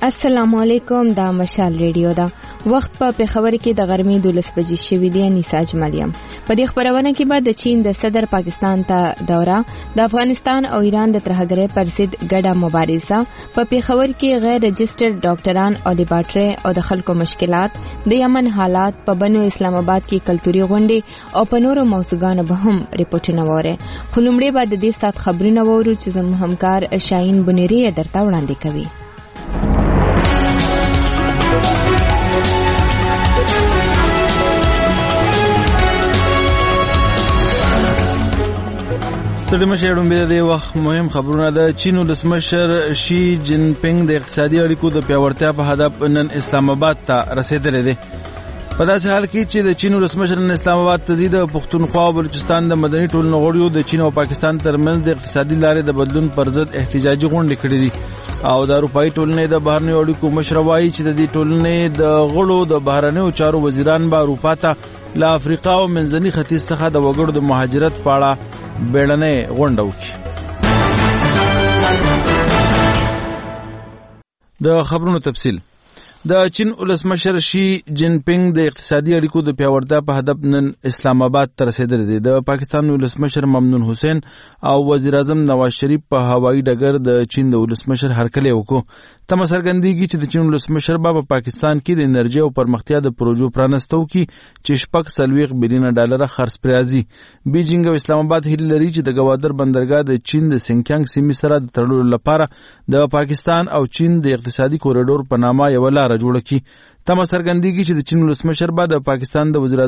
السلام علیکم. دا مشال ریډیو دا وخت په پیښور کې د غرمې 12 بجې شوې دي. نساج مریم په دې خبرونه کې بعد د چین د صدر پاکستان ته دوره، د افغانستان او ایران د ترهګرۍ پر ضد ګډه مبارزه، په پیښور کې غیر رجسټرډ ډاکټران او لیبارټري او د خلکو مشکلات، د یمن حالات، په بنو اسلام آباد کې کلتوري غونډې او په نورو موضوعاتو به هم ریپورتونه وره. خو لومړی بعد د دې سات خبرونه وورو چې زموږ همکار شاهین بنيري درته وړاندې کوي. ستړي مشه ډومبه د وخت مهم خبرونه ده. چین ولسمشر شي جین پینګ د اقتصادي اړیکو د پیاوړتیا په هدف نن اسلام آباد ته رسیدلی دی. په داسې حال کې چې د چین ولسمشر نن اسلام آباد ته ځي، د پښتونخوا او بلوچستان د مدني ټولنو غړیو د چین او پاکستان ترمنځ د اقتصادي لارې د بدلون پر ضد احتجاجي غونډې کړې دي او د اروپایي ټولنې د بهرنیو اړیکو مشر وایي چې د دې ټولنې د غړو د بهرنیو چارو وزیران به اروپا ته له افریقا او منځني ختیځ څخه د وګړو د مهاجرت په اړه بیړنۍ غونډه وکړي. د خبرونو تفصیل. د چین ولسمشر شي جین پینګ د اقتصادي اړیکو د پیاوړتیا په هدف نن اسلام آباد ته رسیدلی دی. د پاکستان ولسمشر ممنون حسین او وزیر اعظم نواز شریف په هوایي ډګر د چین د ولسمشر هرکلی وکړو. تمه څرګندېږي چې د چین ولسمشر به په پاکستان کې د انرژي او پرمختیا د پروژو پرانستو کې چې $40 بلین خرڅ پرې راځي. بیجینګ او اسلام آباد هیله لري چې د ګوادر بندرګاه د چین د سینکیانګ سیمې سره د تړلو لپاره د پاکستان او چین د اقتصادي کوریډور په نامه یو لاره جوړه کړي. تمه څرګندېږي چې د چین ولسمشر به د پاکستان د وزیر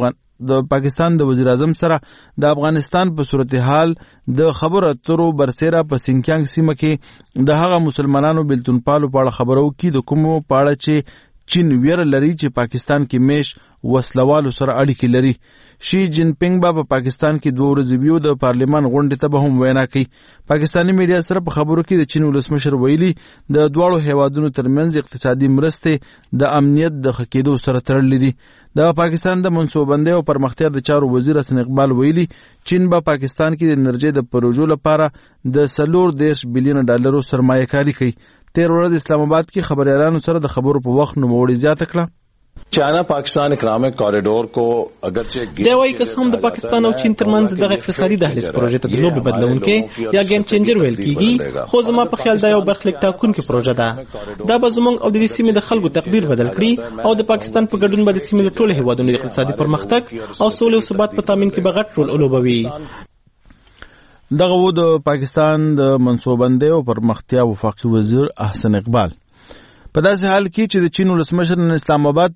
اعظم سره د افغانستان په صورتحال د خبرو اترو برسېره په سینکیانګ سیمه کې د هغه مسلمانانو بیلتونپالو په اړه خبرو کې د کومو په اړه چې چین ویره لري چې پاکستان کې میش وسلوالو سره اړیکې لري. شي جین پینګ به په پاکستان کې 2 ورځې بیو د پارلیمان غونډې ته به هم وینا کوي. پاکستاني میډیا سره په خبرو کې د چین ولسمشر ویلي د دواړو هیوادونو ترمنځ اقتصادي مرستې د امنیت د ښه کېدو سره تړلې دي. د پاکستان د منصوبندۍ او پرمختیا د چارو وزیر حسن اقبال ویلي چین به پاکستان کې د انرژي د پروژو لپاره د $40 بلین سرمایه کاری کوي. تیر ورځ اسلام آباد کې خبريالانو سره د خبرو په وخت نوموړي زیاته کړه. چاینا پاکستان اکنامک کوریډور کو اگرچه دی وايي که هم د پاکستان او چین ترمنځ د اقتصادي دهلیز پروژې ته د لوبي بدلونکې یا گیم چینجر ویل کیږي، خو زما په خیال دا یو برخلیک ټاکونکې پروژه ده. دا به زموږ او د دې سیمې د خلکو تقدیر بدل کړي او د پاکستان په ګډون به د سیمې له ټولو هیوادونو د اقتصادي پرمختګ او سولې او ثبات په تامین کې به غټ رول ولوبوي. دغه و د پاکستان د منصوبندۍ او پرمختیا وفاقي وزیر احسن اقبال. په داسې حال کې چې د چین ولسمشر نن اسلام آباد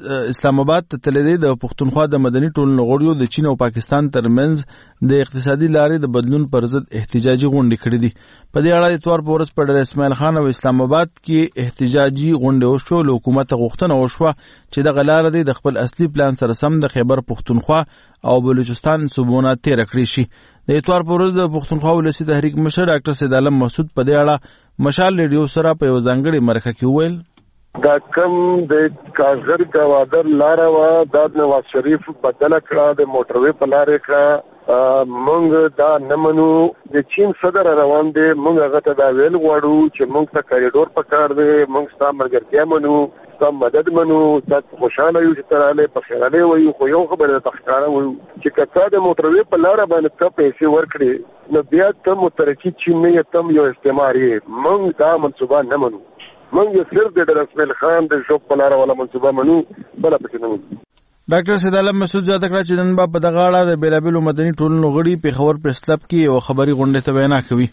ته تللی دی، د پښتونخوا د مدني ټولنو غړیو د چین او پاکستان ترمنځ د اقتصادي لارې د بدلون پر ضد احتجاجي غونډې کړې دي. په دې اړه د اتوار په ورځ په ډېر اسماعیل خان او اسلام آباد کې احتجاجي غونډې وشوه. له حکومته غوښتنه وشوه چې دغه لاره د خپل اصلي پلان سره سم د خیبر پښتونخوا او بلوچستان صوبونه تېره کړې شي. د اتوار په ورځ د پښتونخوا ولسي تحریک مشر ډاکټر سید عالم مسعود په دې اړه مشال ریډیو سره په یو ځانګړي مرکه کې وویل دا کم د کاغذ ګوادر لاره وا د نواز شریف بدل کړه، د موټروي په لارې کړه. مونږ دا نمنو د چین صدر روان دی، مونږ هغه ته دا ویل غواړو چې مونږ ته کوریډور پکار دی، مونږ ستا ملګرتیا منو، ستا مدد منو، ستا خوشاله یو چې تراله په خیراله وایو. خو یو خبره ته ښکاره وایو چې کته د موټروي په لاره باندې ته پیسې ورکړي نو بیا ته مترکی چین نه یې، تم یو استعمار یې. مونږ دا منصوبه نه منو، مونږ صرف د اسماعیل خان د شوق په لاره ولا منصوبه منو، بل پکې نه منو. ډاکټر سید عالم مسعود زیاته کړه چې نن په دغه اړه د بیلابیلو مدني ټولنو غړي پیښور پریس کلب کې یو خبري غونډه ته وینا کوي.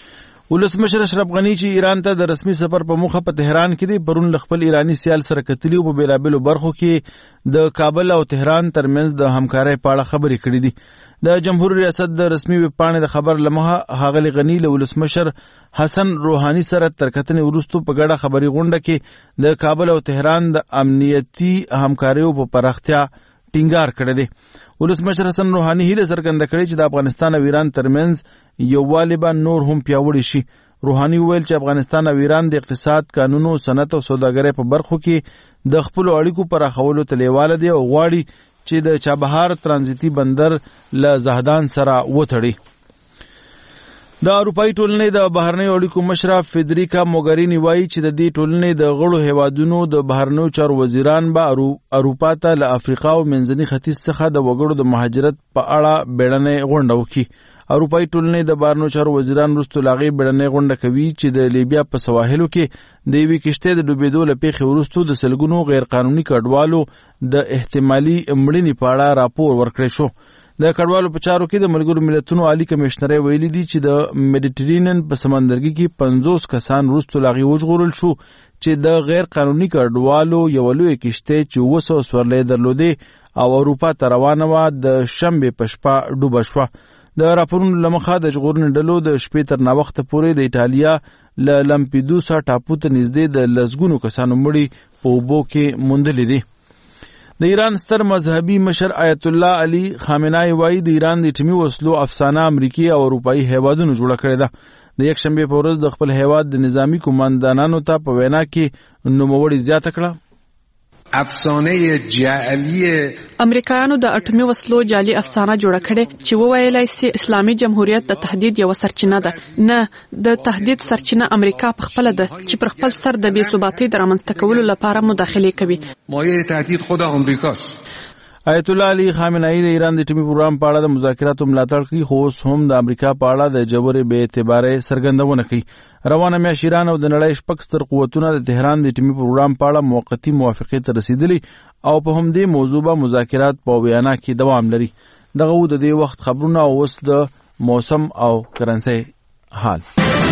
ولسمشر اشرف غنی چې ایران ته د رسمي سفر په موخه په تهران کې دی، پرون خپل ایرانی سیال سره کتلی او په بیلابیلو برخو کې د کابل او تهران ترمنځ د همکارۍ په اړه خبرې کړې دي. د جمهور ریاست د رسمي ویب پاڼې د خبر لمحه ښاغلي غنی له ولسمشر حسن روحاني سره تر کتنې وروسته په ګډه خبري غونډه کې د کابل او تهران د امنیتي همکاریو په پراختیا ټینګار کړی دی. ولسمشر حسن روحاني هیله څرګنده کړې چې د افغانستان او ایران ترمنځ یووالی به نور هم پیاوړی شي. روحاني وویل چې افغانستان او ایران د اقتصاد، قانونو، صنعت او سوداګرۍ په برخو کې د خپلو اړیکو پراخولو ته لیواله دي او غواړي چې د چابهار ترانزیتي بندر له زهدان سره وتړي. د اروپאי ټولنې د بهرنیو اړیکو مشره فدریکا موګرینی وایي چې د دې ټولنې د غړو هیوادونو د بهرنیو چارو وزیران به اروپا ته له افریقا او منځني ختیځ څخه د وګړو د مهاجرت په اړه بیړنۍ غونډه وکړي. اروپאי ټولنې د بهرنیو چارو وزیران وروسته له هغې بیړنۍ غونډه کوي چې د لیبیا په سواحلو کې د یوې کشتۍ د ډوبېدو له پیښې وروسته د سلګونو غیرقانوني کډوالو د احتمالي مړینې په اړه راپور ورکړی شو. د کډوالو په چارو کې د ملګرو ملتونو عالی کمشنرۍ ویلي دي چې د میډیټرینین په سمندرګي کې 50 کسان وروسته له هغې وژغورل شو چې د غیر قانوني کډوالو یوه لویه کشتۍ چې 200 سورلۍ درلودې او اروپا ته روانه وه د شنبې په شپه ډوبه شوه. د راپورونو له مخه د ژغورنې ډلو د شپې تر ناوخته پورې د ایټالیا له لمپیدوسا ټاپو ته نږدې د لسګونو کسانو مړي په اوبو کې موندلي دي. د ایران ستر مذهبي مشر آیت الله علي خامنه‌ای وایي د ایران د اټومي وسلو افسانه امریکي او اروپایي هیوادونو جوړه کړې ده. د یکشنبې په ورځ د خپل هیواد د نظامی قوماندانانو ته په وینا کې نوموړي زیاته کړه افسانه جعلی امریکایانو د اټومي وسلو جعلي افسانه جوړه کړې چې وویلای سي اسلامي جمهوریت د تهدید یو سرچینه ده. نه، د تهدید سرچینه امریکا په خپل ده چې پر خپل سر د بې ثباتۍ د رامنځته کولو لپاره مداخله کوي. مایه تهدید خود امریکاست. آیت الله علي خامنه‌ای د ایران د اټومي پروګرام په اړه د مذاکراتو ملاتړ کوي، خو اوس هم د امریکا په اړه د جبرې بې اعتبارۍ څرګندونه کوي. روانه میاشت ایران او د نړۍ شپږ ستر قوتونه د تهران د اټومي پروګرام په اړه موقتي موافقې ته رسیدلي او په همدې موضوع به مذاکرات په ویانا کې دوام لري. دغه د دې وخت خبرونه او اوس د موسم او کرنسي حال.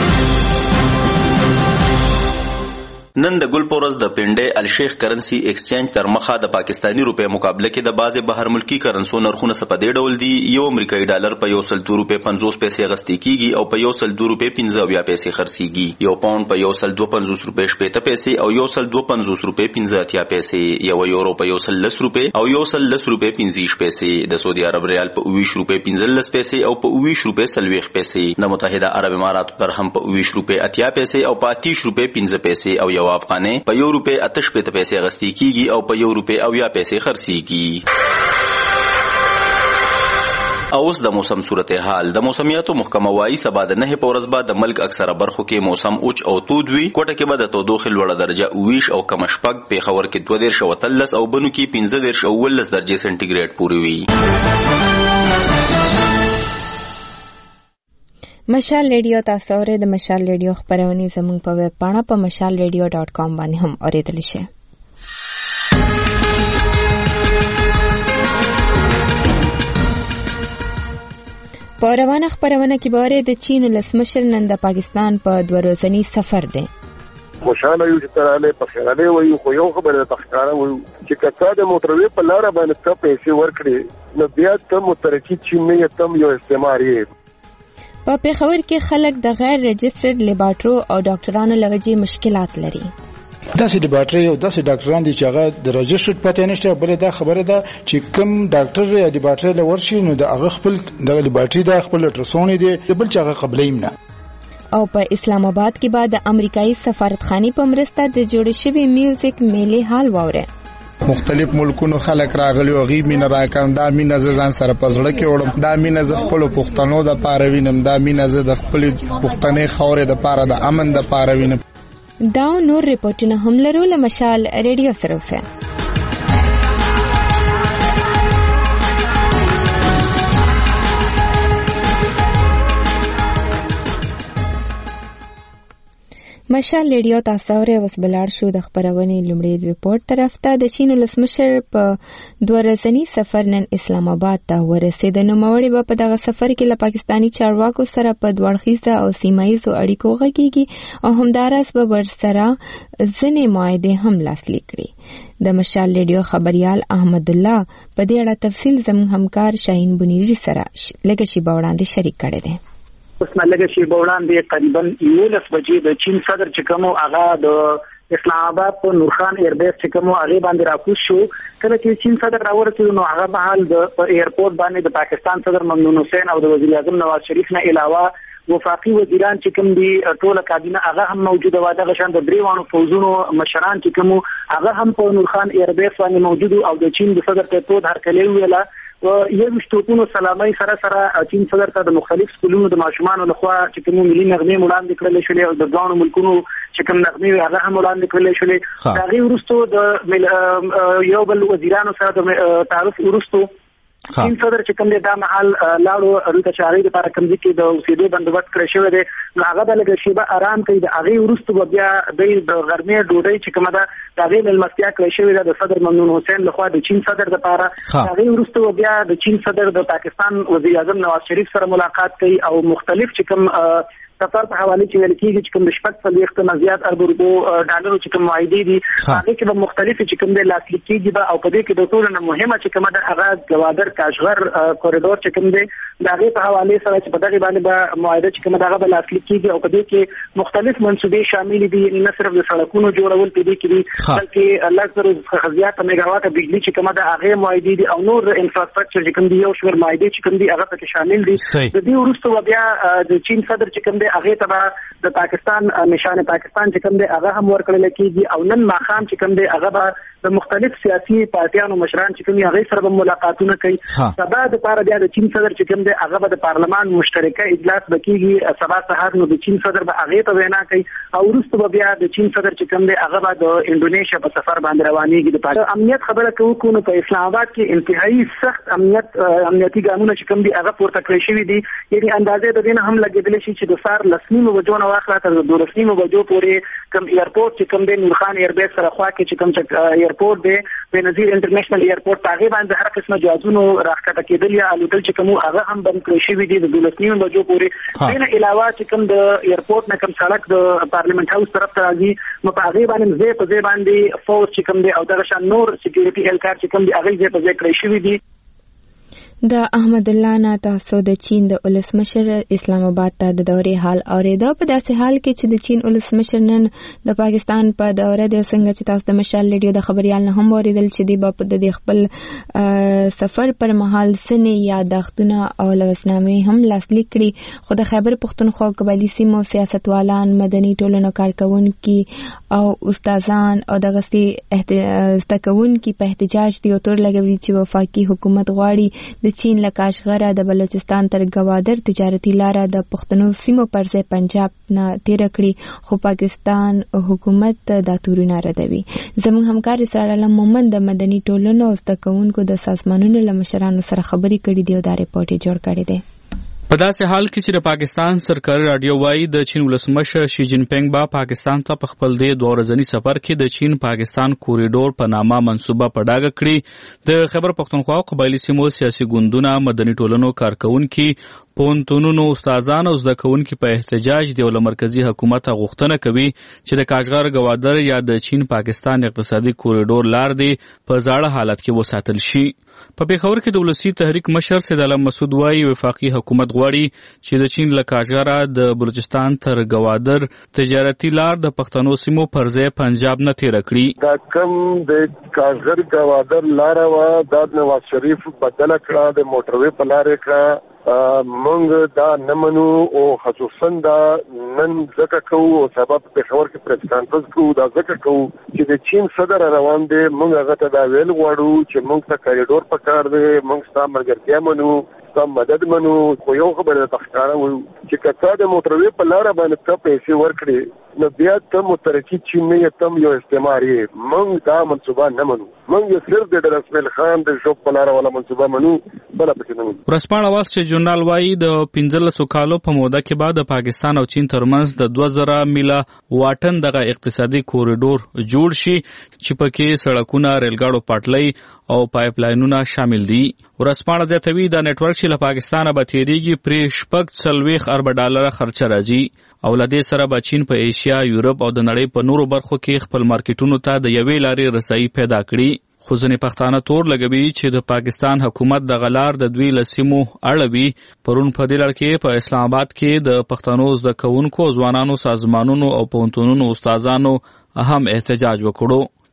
نن د ګل پورز د پنډې الشیخ کرنسی ایکسچینج تر مخه د پاکستانی روپې مقابله کې د بعضې بهر ملکی کرنسو نرخونه څه په دې ډول دي. یو امریکایي ډالر په 102 روپۍ 50 پیسې اخیستل کیږي او په 102 روپۍ 15 پیسې خرڅیږي. یو پاوند په 152 روپۍ 70 پیسې او 152 روپۍ 15 پیسې. یو یورو په 110 روپۍ او 110 روپۍ 15 پیسې. د سعودي عرب ریال په 20 روپۍ 15 پیسې او په 20 روپۍ 40 پیسې. د متحده عرب اماراتو درهم په 20 روپۍ 80 پیسې او په 30 روپۍ 15 پیسې او یو افغانۍ په 1 روپۍ 88 پیسې اخیستل کیږي او په 1 روپۍ 80 پیسې خرڅیږي. اوس د موسم صورتحال. د موسمیاتو محکمه وايي سبا د 9 په ورځ به د ملک اکثره برخو کې موسم اوچ او تود وي. کوټه کې به د تودوخې لوړه درجه 20 او کم شپږ، پیښور کې 12 او 13 او بنو کې 15 او 19 درجې سنټیګریډ پورې وي. مشال ریډیو تاسو اورئ. د مشال ریډیو خبرونه زموږ په ویب پاڼه په mashalradio.com باندې هم اوریدلی شئ. په روانه خبرونه کې به د چین ولسمشر نن د پاکستان په 2 ورځني سفر دی. خوشاله یو چې تراله په خیاله وایي خو یو خبره تخکاره وایي چې کته د موټروي په لار باندې ته پیسې ورکړي نو بیا ته مترکی چین نه تم یو استعماري. په پیښور کې خلک د غیر رجسټرډ لیبارټرو او ډاکټرانو لوجې مشکلات لري. داسې لیبارټري او داسې ډاکټران دي چې هغه د رجسټرډ پته نشته. بل دا خبره ده چې کوم ډاکټر یا لیبارټري لور شي نو د هغه خپل د لیبارټري د خپل الټراساوند دی بل چې هغه قبلیم نه. او په اسلام آباد کې بعد د امریکایي سفارتخانې په مرسته د جوړ شوی میوزیک میلې حال واوره. مختلف ملکونو خلک راغلي او غي مين راکم دا مين ځان سره پزړه کې وړم دا مين ز خپل پښتنو د پاره وینم دا مين ز د خپل پښتنې خورې د پاره د امن د پاره وینم. دا نور ریپورتونه هم لرو له مشال ریډیو سره اوسه. مشال ریډیو تاسو اورئ. اوس بلار شو د خبرونې لومړی ریپورت طرف ته. د چین ولسمشر په 2 ورځني سفر نن اسلام آباد ته ورسېد. نوموړی به په دغه سفر کې له پاکستانی چارواکو سره په دوړخیزه او سیمایي اړیکو غږیږي او همداراز به ورسره ځینې معاهدې هم لاسلیک کړي. د مشال ریډیو خبريال احمد الله په دې اړه تفصیل زموږ همکار شاهین بنيري سره لږ شی وړاندې شریک کړی دی. اوس ملګری شي وړاندې تقریبا 11 بجې د چین صدر چې کوم هغه د اسلام آباد په نورخان ایربیس چې کوم هغه باندې راکوز شو. کله چې چین صدر راورسېد نو هغه په حال د ایرپورټ باندې د پاکستان صدر ممنون حسین او د وزیر اعظم نواز شریف نه علاوه وفاقي وزیران چې کوم دي ټوله کابینه هغه هم موجوده و. دغه شان د دریوانو فوزونو مشران چې کوم هغه هم په نورخان ایربیس باندې موجود او د چین د صدر ته په هر کله ویلا یو شتوپونو سلامي سره چین صدر ته د مختلف سکولونو د ماشومان لخوا چې کوم ملي نغمې وړاندې کړل شولې او د ځوانو ملکونو چې کوم نغمې هغه هم وړاندې کړل شولې. هغه وروسته د یو بل وزیرانو سره د تعارف وروسته چین صدر چې کوم دا محل لاړو روته شاري د لپاره کوم کې د اوسېدو بندوبست کړی شوی دی. هغه د لږ شیبه آرام کوي. د هغه وروسته بیا د غرمې ډوډۍ چې کومه ده د هغه ملمستیا کړی شوی دی د صدر ممنون حسین لخوا د چین صدر لپاره. هغه وروسته بیا د چین صدر د پاکستان وزیر اعظم نواز شریف سره ملاقات کوي او مختلف چې کوم سفر په حواله چې ویل کېږي چې کوم د شپږ څلوېښت نه زیات ارب ډالرو چې کوم معاهدې دي هغه کې به مختلفې چې کوم د لاسلیک کېږي به او په دې کې د ټولو نه مهمه چې کومه ده هغه ګوادر کاشغر کوریډور چې کوم دی د هغې په حوالې سره چې په دغې باندې به معاهده چې کومه ده هغه به لاسلیک کېږي او په دې کې مختلف منصوبې شاملې دي. نه صرف د سړکونو جوړول په دې کې دي بلکې لږ زره زیاته میګاواټه بجلي چې کومه ده هغې معاهدې دي او نور انفراسټرکچر چې کوم دي یو شمېر معاهدې چې کوم دي هغه پکې شامل دي. د دې وروسته بیا د چین صدر چې کوم دی هغې ته د پاکستان نشان پاکستان چې کوم دی هغه هم ورکړل کېږي او نن ماښام چې کوم دی هغه به د مختلف سیاسي پارټیانو مشران چې کوم هغه سره به ملاقاتونه کوي. سبا د پاره بیا د چین صدر چې کوم دی هغه به د پارلمان مشترکه اجلاس بکیږي سبا سهار نو د چین صدر به هغه ته وینا کوي او وروسته بیا د چین صدر چې کوم دی هغه به د انډونیشیا په سفر باندې روانېږي. د امنیت خبره کوو نو په اسلام آباد کې انتهایی سخت امنیتي ګامونه چې کوم دی هغه پورته کړی شوی دي. یعنی اندازې د دې هم لګېدلی شي چې د سار لسنیمو بجو نه واخله تر 12 بجو پورې کوم ایرپورټ چې کوم دی نورخان ایربیس سره خوا کې چې کوم ایرپورټ دی بنظیر انټرنیشنل ایرپورټ هغه باندې هر قسمه جوازونو راښکته کېدل یا الوتل چې کوم هغه هم بند کړی شوی دی د 12 بجو پورې. دین علاوه چې کوم د ایرپورټ نه کوم سړک د پارلیمنت هاوس طرف ته راځي نو په هغه باندې زه په ځای باندې فوج چې کوم دی او دغه شان نور سکیورټي هلکار چې کوم دی هغه زه په ځای کړی شوی دی. د احمد الله نه تاسو د چین د ولسمشر اسلام آباد ته د دورې حال اوریدا په داسې حال کې چې د چین ولسمشر نن د پاکستان په دوره د څنګه چې تاسو د مشال ریډیو د خبريال نه هم اوریدل چې د خپل سفر پر مهال سنې یادښتونه او لوسنامې هم لاسلیک کړي. خو د خیبر پختونخوا قبایلی سیمو سیاستوالان مدني ټولنو کارکونکي او استادان او د غسي استکونکي په احتجاج دی او تور لګوي چې وفاقي حکومت غواړي د چین له کاشغره د بلوچستان تر ګوادر تجارتي لاره د پښتنو سیمو پر ځای پنجاب نه تیر کړي خو پاکستان حکومت دا تورونه ردوي. زموږ همکار اسرار علم مومن د مدني ټولنو او استکونکو د سازمانونو له مشرانو سره خبرې کړې دي او دا ریپورت جوړ کړی دی. په داسې حال کې چې د پاکستان سرکاري رادیو وايي د چین ولسمشر شي جین پینګ با پاکستان ته په خپل د 2 ورځني سفر کې د چین پاکستان کوریډور په نامه منسوبه په ډاګه کړی. د خیبر پختونخوا قبایلی سیمو سیاسي ګوندونه مدني ټولنو کارکونکي پونتونونو استادان او زده کوونکي په احتجاج دی ول مرکزی حکومت غوښتنه کوي چې د کاشغر ګوادر یا د چین پاکستان اقتصادي کوریډور لار دی په ځاړه حالت کې وساتل شي. په پیښور کې د ولسی تحریک مشر سید علم مسعود وايي وفاقي حکومت غواړي چې د چین له کاشغره د بلوچستان تر ګوادر تجارتي لار د پښتنو سیمو پر ځای پنجاب نه تیر کړي. دا کم د کاشغر ګوادر لار وا د نواز شریف بدل کړه د موټروي په لارې کړه مونږ دا نمنو او خصوصا دا نن ځکه کوو او سبب په خبر کې پریس کانفرنس کوو دا ځکه کوو چې د چین صدر روان دی مونږ هغه ته دا ویل غواړو چې مونږ ته کوریډور پکار دی مونږ ستا ملګرتیا منو ستا مدد منو خو یو خبره ته ښکاره وایو چې که تا د موټروي په لاره باندې ته پیسې ورکړې نو بیا ته مترقي چین نه یې تم یو استعمار یې مونږ دا منصوبه نه منو مونږ یې صرف د رسمیل خان د شوق په لاره والا منصوبه منو بله پکې نه منو. ورسپاڼه واست جورنال وايي د 15 کالو په موده کې بعد د پاکستان او چین ترمنځ د 2000 میله واټن دغه اقتصادي کوریډور جوړ شي چې پکې سړکونه ریلګاډو پټلۍ او پایپ لاینونه شامل دي. ورسپاڼه زیاتوي د نتورک چې له پاکستانه به تیریږي پرې 40 ارب ډالر خرچه راځي او لدې سره به چین په ایشیا یورپ او د نړۍ په نورو برخو کې خپل مارکیټونو ته د یوې لارې رسایي پیدا کړي. خو ځینې پښتانه تور لګوي چې د پاکستان حکومت د غلار د دوی لسیمو اړوي. پرون په دې لړ کې په اسلام آباد کې د پښتنو زده کوونکو ځوانانو سازمانونو او پوهنتونونو استادانو اهم احتجاج وکړو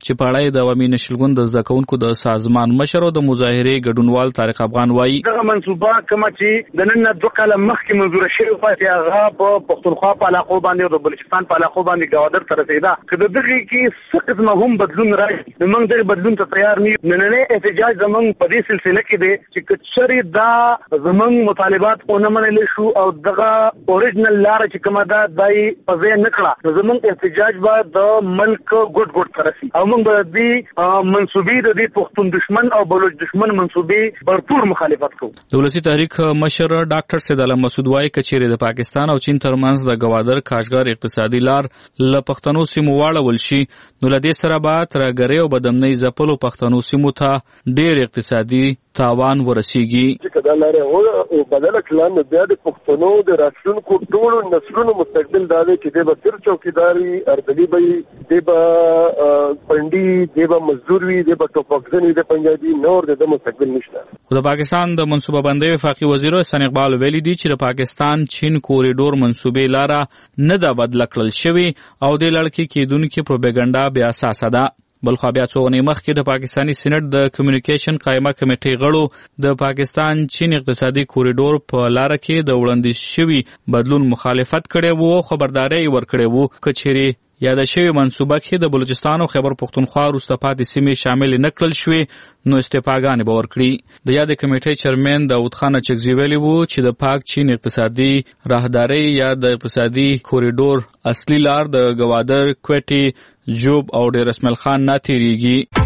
چې په اړه د عوامي نشلګون د زده کوونکو د سازمان مشر او د مظاهرې ګډونوال طارق افغان وایي دغه منصوبه کومه چې د نن 2 کاله مخکې منظور شوې پاتې هغه په پښتونخوا په علاقو باندې او د بلوچستان په علاقو باندې ګوادر ته رسیدا که دغه کې څه قسمه هم بدلون راځي نو موږ د بدلون ته تیار نه یو نننې احتجاج زموږ په دې سلسله کې دی چې کچري دا زموږ مطالبات او نه منل شو او دغه اوریجنل لار چې کومه دا دای په ځای نه کړه زموږ احتجاج به د ملک ګډ ترسي او موږ به دې منسوبې د پښتون دشمن او بلوچ دشمن منسوبې برپور مخالفت کوو د ولسی تحریک مشر ډاکټر سید علم مسعود وايي کچېرې د پاکستان او چین ترمنځ د ګوادر کاشغر اقتصادي لار ل پښتنو سیمو واړول شي نو له دې سره به ترګری او بدمنۍ ځپلو پښتنو سیمو ته ډېر اقتصادي تاوان ورسیږي چې دا لاره او بدل کلان بیا د پښتنو د راتلونکو ټولو نسلونو مستقبل دا دی چې د بسر چوکیداری اردلی به د پندی د مزدور وي د ټوپکزن د پنجابي نور د مستقبل نشته د پاکستان د منصوبه بندۍ وفاقي وزیر احسان اقبال ویلي دی چې د پاکستان چین کوریډور منصوبې لاره نه ده بدله کړل شوې او د لړکې کېدونکې پروپاګاندا بیا اساسه ده بلخوا بیا څو ورځې مخکې د پاکستاني سېنات د کمیونیکیشن قایمه کمیټې غړو د پاکستان چین اقتصادي کوریډور په لاره کې د وړاندیز شوي بدلون مخالفت کړی وو او خبرداری ورکړی وو کچېرې یاد شوی منصوبه کې د بلوچستان او خیبر پختونخوا وروسته پاتې سیمې شامل نه کړل شوې نو استعفاګانې به ورکړي د یاد کمیټې چیرمن داود خان چغزي ویلي وو چې د پاک چین اقتصادي راهداري یا د اقتصادي کوریډور اصلي لار د ګوادر کوټي جوب او ډیر اسماعیل خان نه تیریږي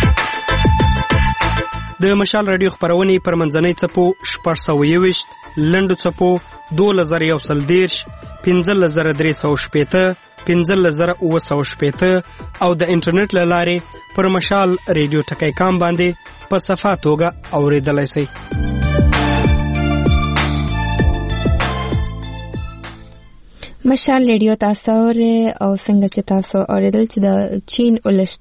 د مشال رادیو خبرونه پر منځنۍ چپو 620 لنډو چپو 2110 15315 15915 او د انټرنیټ لارې پر مشال رادیو ټکی کام باندې په صفه توګه اوریدلای شئ مشال ریډیو تاسو او څنګه چې تاسو اوریدل چې د چین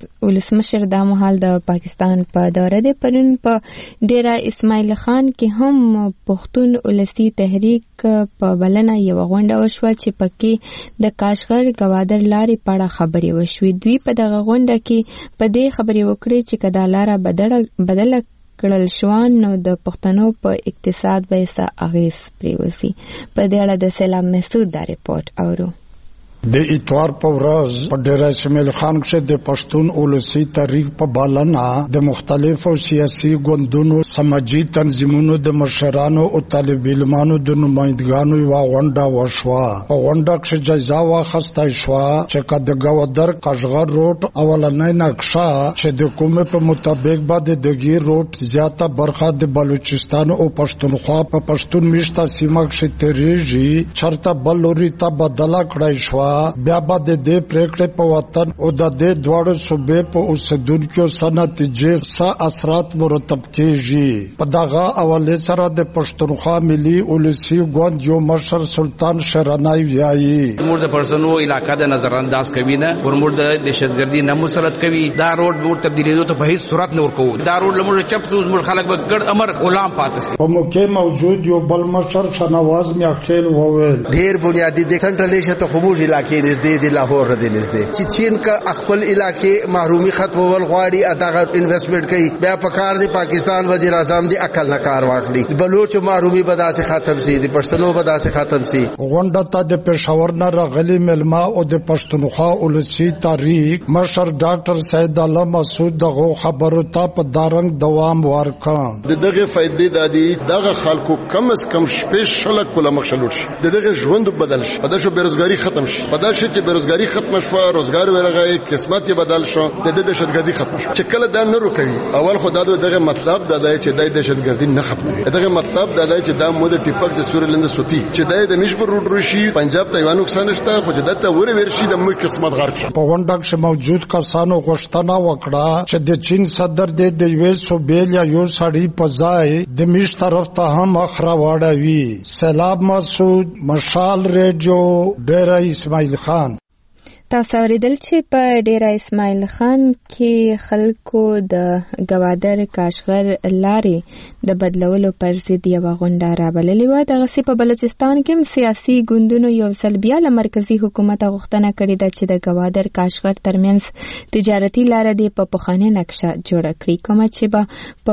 ولسمشر د مهال د پاکستان په دوره د پرون په ډیره اسماعیل خان کې هم پښتون ولسی تحریک په بلنه یو غونډه وشوه چې پکې د کاشغر ګوادر لارې په اړه خبرې وشوې دوی په دغه غونډه کې په دې خبرې وکړې چې کدا لاره بدله کړل شوان نو د پښتنو په اقتصاد به څه اغیز پریوسی په دې اړه د سلام محسود دا ریپورت اورو د اتوار په ورځ په ډیره اسماعیل خان کې د پښتون ولسی تحریک په بلنه د مختلفو سیاسي ګوندونو سماجی تنظیمونو د مشرانو او طالب علمانو د نمائندګانو یو غونډه وشوه په غونډه کې جایزه واخیستل شوه چې د ګوادر کاشغر روډ اولنۍ نقشه چې د کومه په مطابق باندې د ګیر روډ زیاته برخه د بلوچستان او پښتونخوا په پښتون میشته سیمه کې تیریږي چرته بلوري ته بدله کړای شوه بیا به د دې پریکړې په وطن او د دې دواړو صوبې په اوسیدونکو نتیجې څه اثرات مرتب کیږي په دغه اولې سره د پښتونخوا ملي ولسی ګوند یو مشر سلطان شرنای ویایي موږ د پښتنو علاقې د نظر انداز کوي نه ورمور د دهشتګردي نه مسلط کوي دا روډ نور تبدیلیدو ته په هیڅ صورت نه ورکو دا روډ لمر چپ زموږ خلک به ګډ امر غلام پاتې شي په موقع موجود یو بل مشر شنواز میاخیل وویل ډیر بنیادی د سنټرلیشن ته خموج علاقې نږدې د لاهور ردی نږدې چې چین کا خپل علاقې محرومي ختمول غواړي اداغه انویسټمنٹ کوي بیا په کار دی پاکستان وزیر اعظم دی عقل نه کار واخلي بلوچ محرومي بدا سے ختم شي د پښتنو بدا سے ختم شي غونډه ته د پېښور نه راغلي ملما او د پښتونخوا ولسی تحریک مشر ډاکټر سید الله مسعود دغه خبرو ته په دارنګ دوام ورکړ دغه فائدې د دې دغه خلکو کم از کم سپیشل کوله مخشلوش دغه ژوند بدل شي په دغه بیروزګاری ختم شي په دغه چې بیروزګاری ختم شوه روزګار ورغی قسمت یې بدل شو د دهشتګردي ختم شو چې کله دا نه روکوي اول خو دا دغه مطلب دا دی چې د دهشتګردي نه ختموي دغه مطلب دا دی چې دا مود ټیپک د سورلند سوتی چې د مشبر روډ روشي پنجاب ته یو نقصان نشته خو چې دته ورشي د مو قسمت غرق شي په غونډه کې موجود کسانو غوښتنه وکړه چې د چین صدر د یوې صوبې یا یو سړی په ځای د میش طرف ته هم اخره واړوي سلام مسعود مشال ریډیو ډیره اسماعیل خان تاسو اوریدل چې په ډیره اسماعیل خان کې خلکو د گوادر کاشغر لارې د بدلولو پر ضد یوه غونډه رابللې وه. دغسې په بلوچستان کې سیاسي ګوندونو یو ځل بیا له مرکزي حکومت غوښتنه کړې ده چې د گوادر کاشغر ترمنځ تجارتي لاره دې په پخوانۍ نقشه جوړه کړي، کومه چې به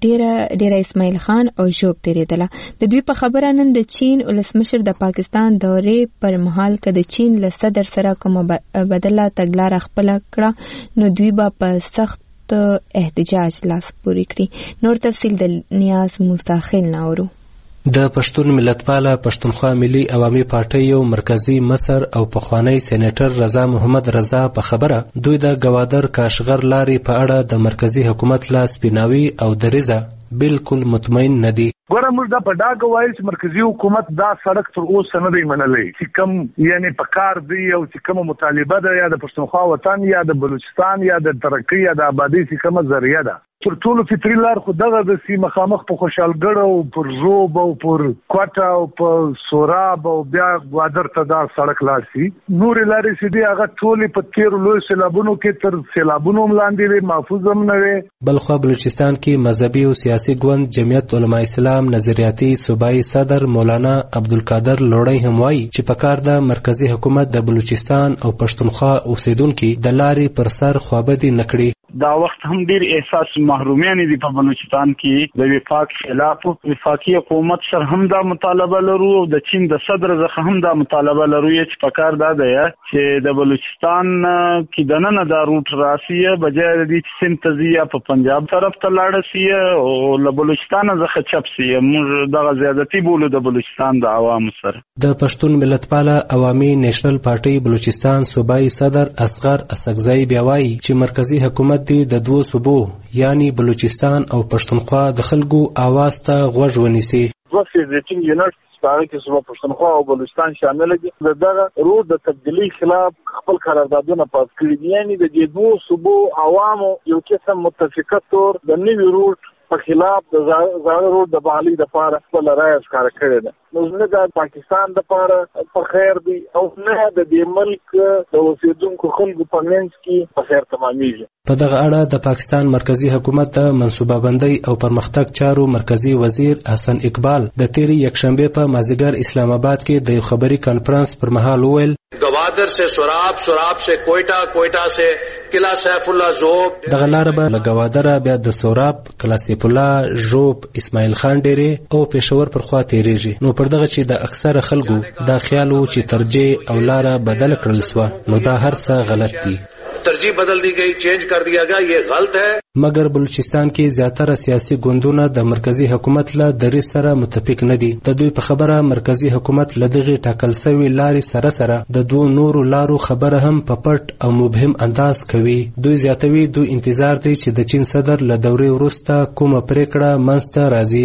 په ډیره اسماعیل خان او ژوب تېرېدله. د دوی په خبره نن د چین ولسمشر د پاکستان دورې پر مهال که د چین له صدر سره کومه بدله تګلاره خپله کړه نو دوی به په سخت احتجاج لاس پورې کړي. نور تفصیل د نیاز موسی خیل ناورو. د پښتون ملتپاله پښتونخوا ملي عوامي پارټۍ یو مرکزی مصر او پخوانی سېنیټر رضا محمد رضا په خبره دوی د گوادر کاشغر لارې په اړه د مرکزی حکومت لا سپیناوي او دریزه بالکل مطمئن ندي. ګوره موږ دا په ډاګه وایو چې مرکزي حکومت دا سړک تر اوسه نه دی منلی چې کوم یعنی په کار دی او چې کومه مطالبه ده یا د پښتونخوا وطن یا د بلوچستان یا د ترقۍ یا د آبادۍ چې کومه ذریعه ده تر ټولو فطري لار خو دغه د سیمه مخامخ په خوشحالګړ او پر ژوب او پر کوټه او په سوراب او بیا ګوادر ته دا سړک لاړ شي. نورې لارې چې دي هغه ټولې په تېرو لویو سیلابونو کې تر سیلابونو هم لاندې وې، محفوظ هم نه وې. بلخوا بلوچستان کې مذهبي او سیاسي ګوند جمعیت علماء اسلام نظریاتي صوبایي صدر مولانا عبدالقادر لوړی هم وایي چې په کار د مرکزي حکومت د بلوچستان او پښتونخوا اوسیدونکي د لارې پر سر خوابدي نه کړي. دا وخت هم ډیر احساس محرومیانې دي په بلوچستان کې د وفاق خلاف. وفاقي حکومت سره هم دا مطالبه لرو او د چین د صدر څخه هم دا مطالبه لرو چې په کار دا دی چې د بلوچستان کې دننه دا روټ راسي بجای د دې سند ته ځي په پنجاب طرف ته لاړ شي او له بلوچستان څخه چپ شي. موږ دغه زیادتی بولو د بلوچستان د عوامو سره. د پښتون ملتپاله عوامي نېشنل پارټۍ بلوچستان صوبایي صدر اصغر اسغزی بیا وایي چې مرکزي حکومت د دوو صوبو یعنی بلوچستان او پښتونخوا د خلکو आवाज ته غوږ ونیسي. وزارتین یونټ سپاره کې صوبه پښتونخوا او بلوچستان شامل دي. دغه روډ د تبدیلی خلاف خپل قراردادونه پاس کړي دي، یعنی د دې دوو صوبو عوامو یو قسم متفقه تور د نوي روډ په خلاف د زاړه روډ د بحالي لپاره خپل رایه ښکاره کړې ده. نو نه د پاکستان لپاره په خیر دی او نه د دې ملک د اوسیدونکو خلکو په منځ کې په خیر تمامیږي. په دغه اړه د پاکستان مرکزی حکومت د منصوبه بندۍ او پرمختګ چارو مرکزی وزیر حسن اقبال د تیری یکشنبه په مازیګر اسلام آباد کې د خبري کانفرنس پر مهال وویل گوادر سے سوراب، سوراب سے کوئٹہ، کوئٹہ سے قلعہ سیف الله ژوب. دغه لار به له گوادر بیا د سوراب، قلعه سیف الله ژوب، اسماعیل خان ډېرې او پېښور پر خوا تیریږي. نو پر دغه چې د اکثره خلکو دا خیال و چې ترجیح او لاره بدل کړل سوه، نو دا هر څه غلط دي. ترجیح بدل دی گئی، چینج کر دیا گیا، یہ غلط ہے. مګر بلوچستان کې زیاتره سیاسي ګوندونه د مرکزی حکومت له دریځ سره متفق نه دي. د دوی په خبره مرکزی حکومت له دغه ټاکل شوی لارې سره د دوه نورو لارو خبره هم په پټ او مبهم انداز کوي. دوی زیاتوي دوی انتظار دی چې د چین صدر له دورې وروسته کومه پریکړه منځته راځي.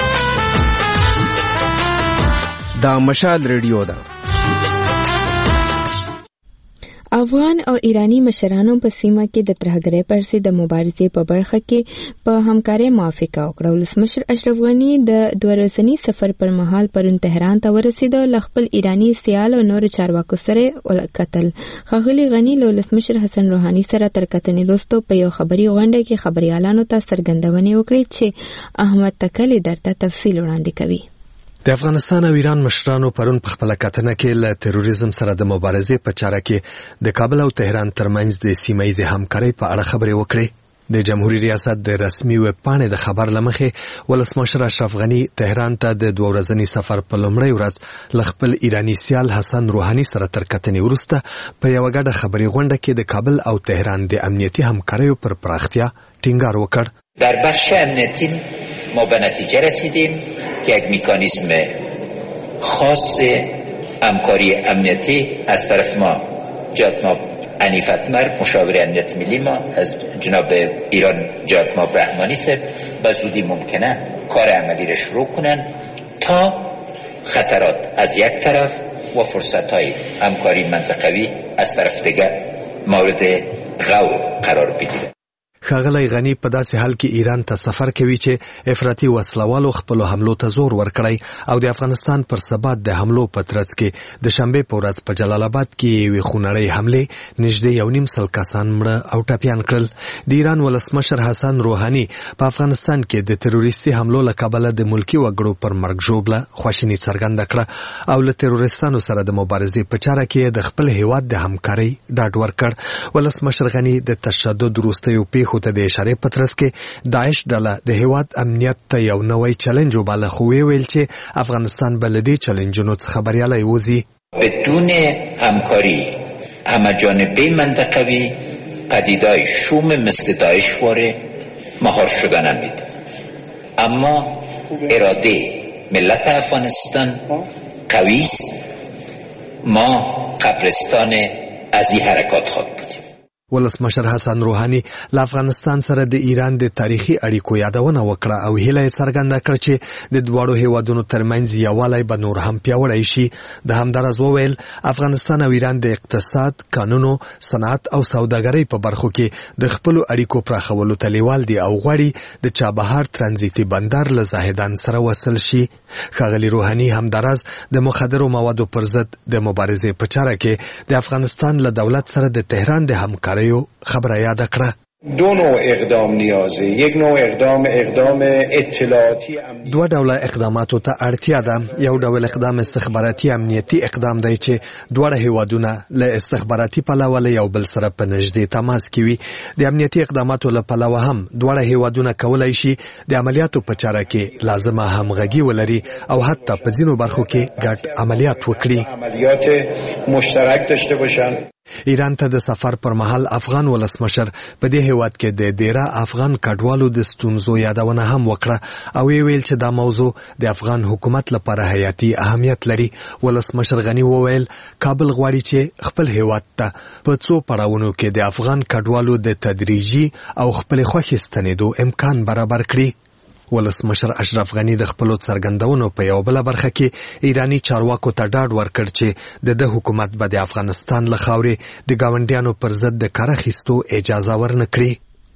دا مشال ریډیو ده. افغان او ایرانی مشرانو په سیمه کې د ترهګرۍ پر ضد د مبارزې په برخه کې په همکارۍ موافقه وکړه. ولسمشر اشرف غني د 2 ورځني سفر پر مهال پرون تهران ته ورسېد. له خپل ایرانی سیال او نور چارواکو سره وکتل. ښاغلي غني له ولسمشر حسن روحاني سره تر کتنې وروسته په یو خبري غونډه کې خبريالانو ته څرګندونې وکړې چې احمد تکلی درته تفصیل وړاندې کوي. د افغانستان او ایران مشرانو پرون په خپل کتنه کې له تروریزم سره د مبارزې په چاره کې د کابل او تهران ترمنځ د سیمه‌ییزې همکارۍ په اړه خبرې وکړې. د جمهوریت ریاست د رسمي ویب پاڼې د خبر لمخې ولسمشر اشرف غني تهران ته د 2 ورځني سفر په لومړۍ ورځ له خپل ایرانی سیال حسن روحاني سره تر کتنې وروسته په یو غږ خبري غونډه کې د کابل او تهران د امنیتي همکاریو پر پراختیا ټینګار وکړ. در بخش امنیتی ما به نتیجه رسیدیم که یک مکانیزم خاص همکاری امنیتی از طرف ما جناب عنیف اتمر مشاور امنیت ملی ما از جناب ایران جناب رحمانی صاحب به زودی ممکنه کار عملی را شروع کنن تا خطرات از یک طرف و فرصت‌های همکاری منطقوی از طرف دیگر مورد غور قرار بگیره. ښاغلی غني په داسې حال کې ایران ته سفر کوي چې افراطي وسلوالو خپلو حملو ته زور ورکړی او د افغانستان پر ثبات د حملو په ترڅ کې د شنبې په ورځ په جلال آباد کې یوې خونړۍ حملې نږدې 1.5 کسان مړه او ټپیان کړل. د ایران ولسمشر حسن روحاني په افغانستان کې د تروریستي حملو له کبله د ملکي وګړو پر مرګ ژوبله خواشیني څرګنده کړه او له تروریستانو سره د مبارزې په چاره کې د خپل هیواد د همکارۍ ډاډ ورکړ. ولسمشر غني د تشدد وروستیو پیښو ته د اشارې په ترڅ کې داعش ډله د هیواد امنیت ته یو نوی چلنج وباله، خو ویل چې افغانستان به له دې چلنجونو څخه بریالی وځي. بدون همکاری همه‌جانبه منطقوی پدیده‌های شوم مثل داعش وارد مهار شدن میده، اما اراده ملت افغانستان قوی است. ما قبرستان از این حرکات خواهد بودیم. ولسمشر حسن روحاني له افغانستان سره د ایران د تاریخي اړیکو یادونه وکړه او هیله یې څرګنده کړه چې د دواړو هیوادونو ترمنځ یووالی به نور هم پیاوړی شي. د همدارز وویل افغانستان او ایران د اقتصاد، قانونو، صنعت او سوداګرۍ په برخو کې د خپلو اړیکو پراخولو ته لیوال دي او غواړي د چابهار ترانزیتي بندر له زاهدان سره وصل شي. ښاغلي روحاني همدارز د مخدرو موادو پر ضد د مبارزې په چاره کې د افغانستان له دولت سره د تهران د همکارۍ خبره یاد کړه. دو نوع اقدام نیازه، یک نوع اقدام اطلاعاتی دوه ډوله اقداماتو ته اړتیا ده. یو ډول اقدام استخباراتي امنیتي اقدام دی چې دواړه هیوادونه له استخباراتي پلوه له یو بل سره په نږدې تماس کې وي. د امنیتي اقداماتو له پلوه هم دواړه هیوادونه کولی شي د عملیاتو په چاره کې لازمه همغږي ولري او حتی په ځینو برخو کې ګډ عملیات وکړي. عملیات مشترک داشته باشند. ایران ته د سفر پر مهال افغان ولسمشر په دې هیواد کې د ډیره افغان کډوالو د ستونزو یادونه هم وکړه او ویل چې دا موضوع د افغان حکومت لپاره حیاتي اهمیت لري. ولسمشر غني وویل کابل غواړي چې خپل هیواد ته په څو پړاوونو کې د افغان کډوالو د تدریجي او خپل خوښ ستنېدو امکان برابر کړي. ولسمشر اشرف غني د خپلو څرګندونو په یو بل برخه کې ایرانی چارواکو ته ډاډ ورکړ چې د حکومت به د افغانستان له خاورې د گاونډیانو پر ضد د کار اخیستو اجازه ورنکړي.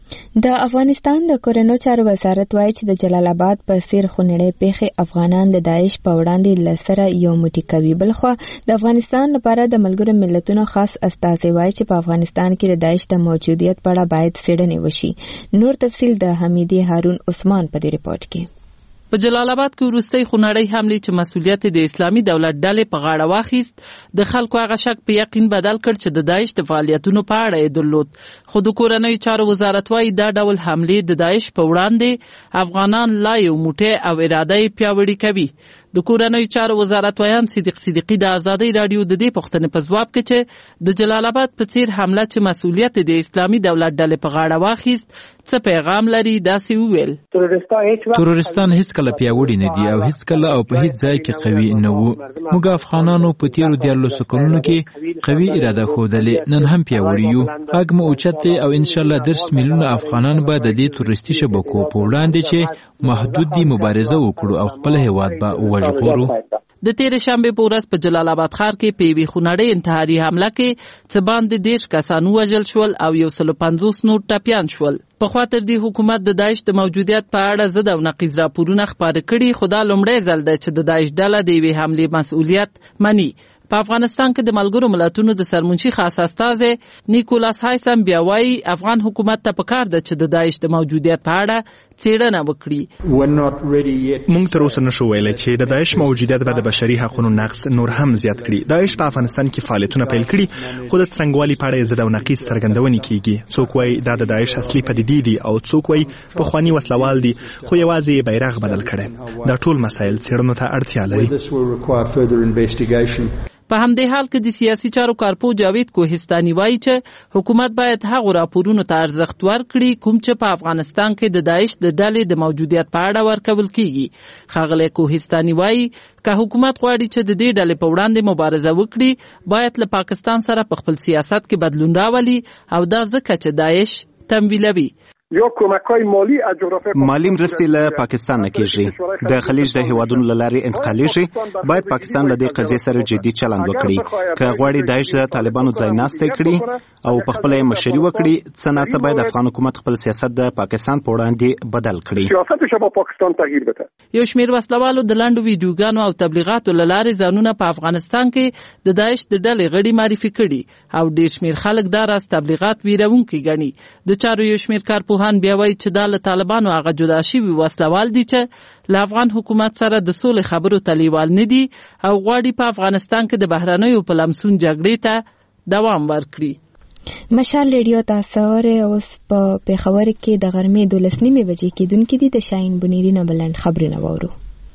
د افغانستان د کورنو چارو وزارت وایي چې د جلال آباد په څیر خونړۍ پیښې افغانان د داعش په وړاندې له سره یو موټی کوي. بلخوا د افغانستان لپاره د ملګرو ملتونو خاص استازی وایي چې په افغانستان کې د داعش د موجودیت په اړه باید څېړنې وشي. نور تفصیل د حمیدی هارون عثمان په دې ریپورت کې. په جلال آباد کې وروستۍ خونړۍ حملې چې مسؤلیت د اسلامي دولت ډلې په غاړه واخیست د خلکو هغه شک په یقین بدل کړ چې د داعش د فعالیتونو په اړه یې درلود. خو د کورنیو چارو وزارت وایي دا ډول حملې د داعش په وړاندې افغانان لا یو موټی او اراده یې پیاوړې کوي. د کورنیو چارو وزارت ویان صدیق صدیقی د آزادۍ رادیو د دې پوښتنې په ځواب کې چې د جلال آباد په څیر حمله چې مسؤلیت د اسلامي دولت ډلې په غاړه واخیست څه پیغام لري داسې وویل. تروریستان هیڅ کله پیاوړي نه دي او هیڅ کله او په هیڅ ځای کې قوي نه وو. موږ افغانانو په تیرو 14 کلونو کې قوي اراده ښودلې، نن هم پیاوړي یو. غږ مو اوچت دی او ان شاء الله 10 میلیونه افغانان به د دې تروریستي شبکو په وړاندې چې محدود دي مبارزه وکړو او خپل هیواد به وژغورو. د تیر شنبه په ورځ په جلال آباد ښار کې په یوې خونړۍ انتحاري حمله کې څه باندې 10 کسان وژل شول او 150 نور ټپیان شول. په خوا تر دې حکومت د داعش د موجودیت په اړه ضد او نقیض راپورونه خپاره کړي، خو دا لومړی ځل دی چې د داعش ډله د یوې حملې مسؤلیت مني. په افغانستان کې د ملګرو ملتونو د سرمنشي خاص استازی نیکولاس هایسم بیا وایي افغان حکومت ته پکار ده چې د داعش د موجودیت په اړه څېړنه وکړي. موږ تر اوسه نشو ویلی چې د داعش موجودیت به د بشري حقوقو نقض نور هم زیات کړي. داعش په افغانستان کې فعالیتونه پیل کړي، خو د څرنګوالي په اړه ضد او نقیض څرګندونې کیږي. څوک وایي دا د داعش اصلي پدیدې دي او څوک وایي پخواني وسلوال دي، خو یوازې بیرغ بدل کړی. دا ټول مسایل څېړنو ته اړتیا لري. په همدې حال کې د سیاسي چارو کارپو جاوید کوهستاني وایي چې حکومت باید هغو راپورونو ته ارزښت ورکړي کوم چې په افغانستان کې د داعش د ډلې د موجودیت په اړه ورکول کیږي. ښاغلی کوهستاني وایي که حکومت غواړي چې د دې ډلې په وړاندې مبارزه وکړي باید له پاکستان سره په خپل سیاست کې بدلون راولي او دا ځکه چې داعش تمویلوي. یا کمک‌های مالی از جغرافیای مالی مرستې له پاکستان نه کیږي، د خلیج د هیوادونو له لارې انتقالیږي. باید پاکستان له دې قضیې سره جدي چلند وکړي. که غواړي داعش د طالبانو ځای ناستی کړي او په خپل مشري وکړي، څه ناڅه باید افغان حکومت خپل سیاست د پاکستان په وړاندې بدل کړي. سیاستش با پاکستان تغییر بده. یو شمېر وسلوالو د لاندو ویډیوګانو او تبلیغاتو له لارې ځانونه په افغانستان کې د داعش د ډلې غړي معرفي کړي او ډېر شمېر خلک دا راز تبلیغات ویرونکي ګڼي. د چارو یو شمېر کارپوهان بیا وایي چې دا له طالبانو هغه جدا شوي وسلوال دي چې له افغان حکومت سره د سولې خبرو تلیوال نه دي او غواړي په افغانستان کې د بهرنیو په لمسون جګړې ته دوام ورکړي. مشال ریډیو تاسو اوس په پیښور کې د غرمې 12:30 بجې کېدونکې دي. د شاهین بنيري نه بلند خبرونه وورو.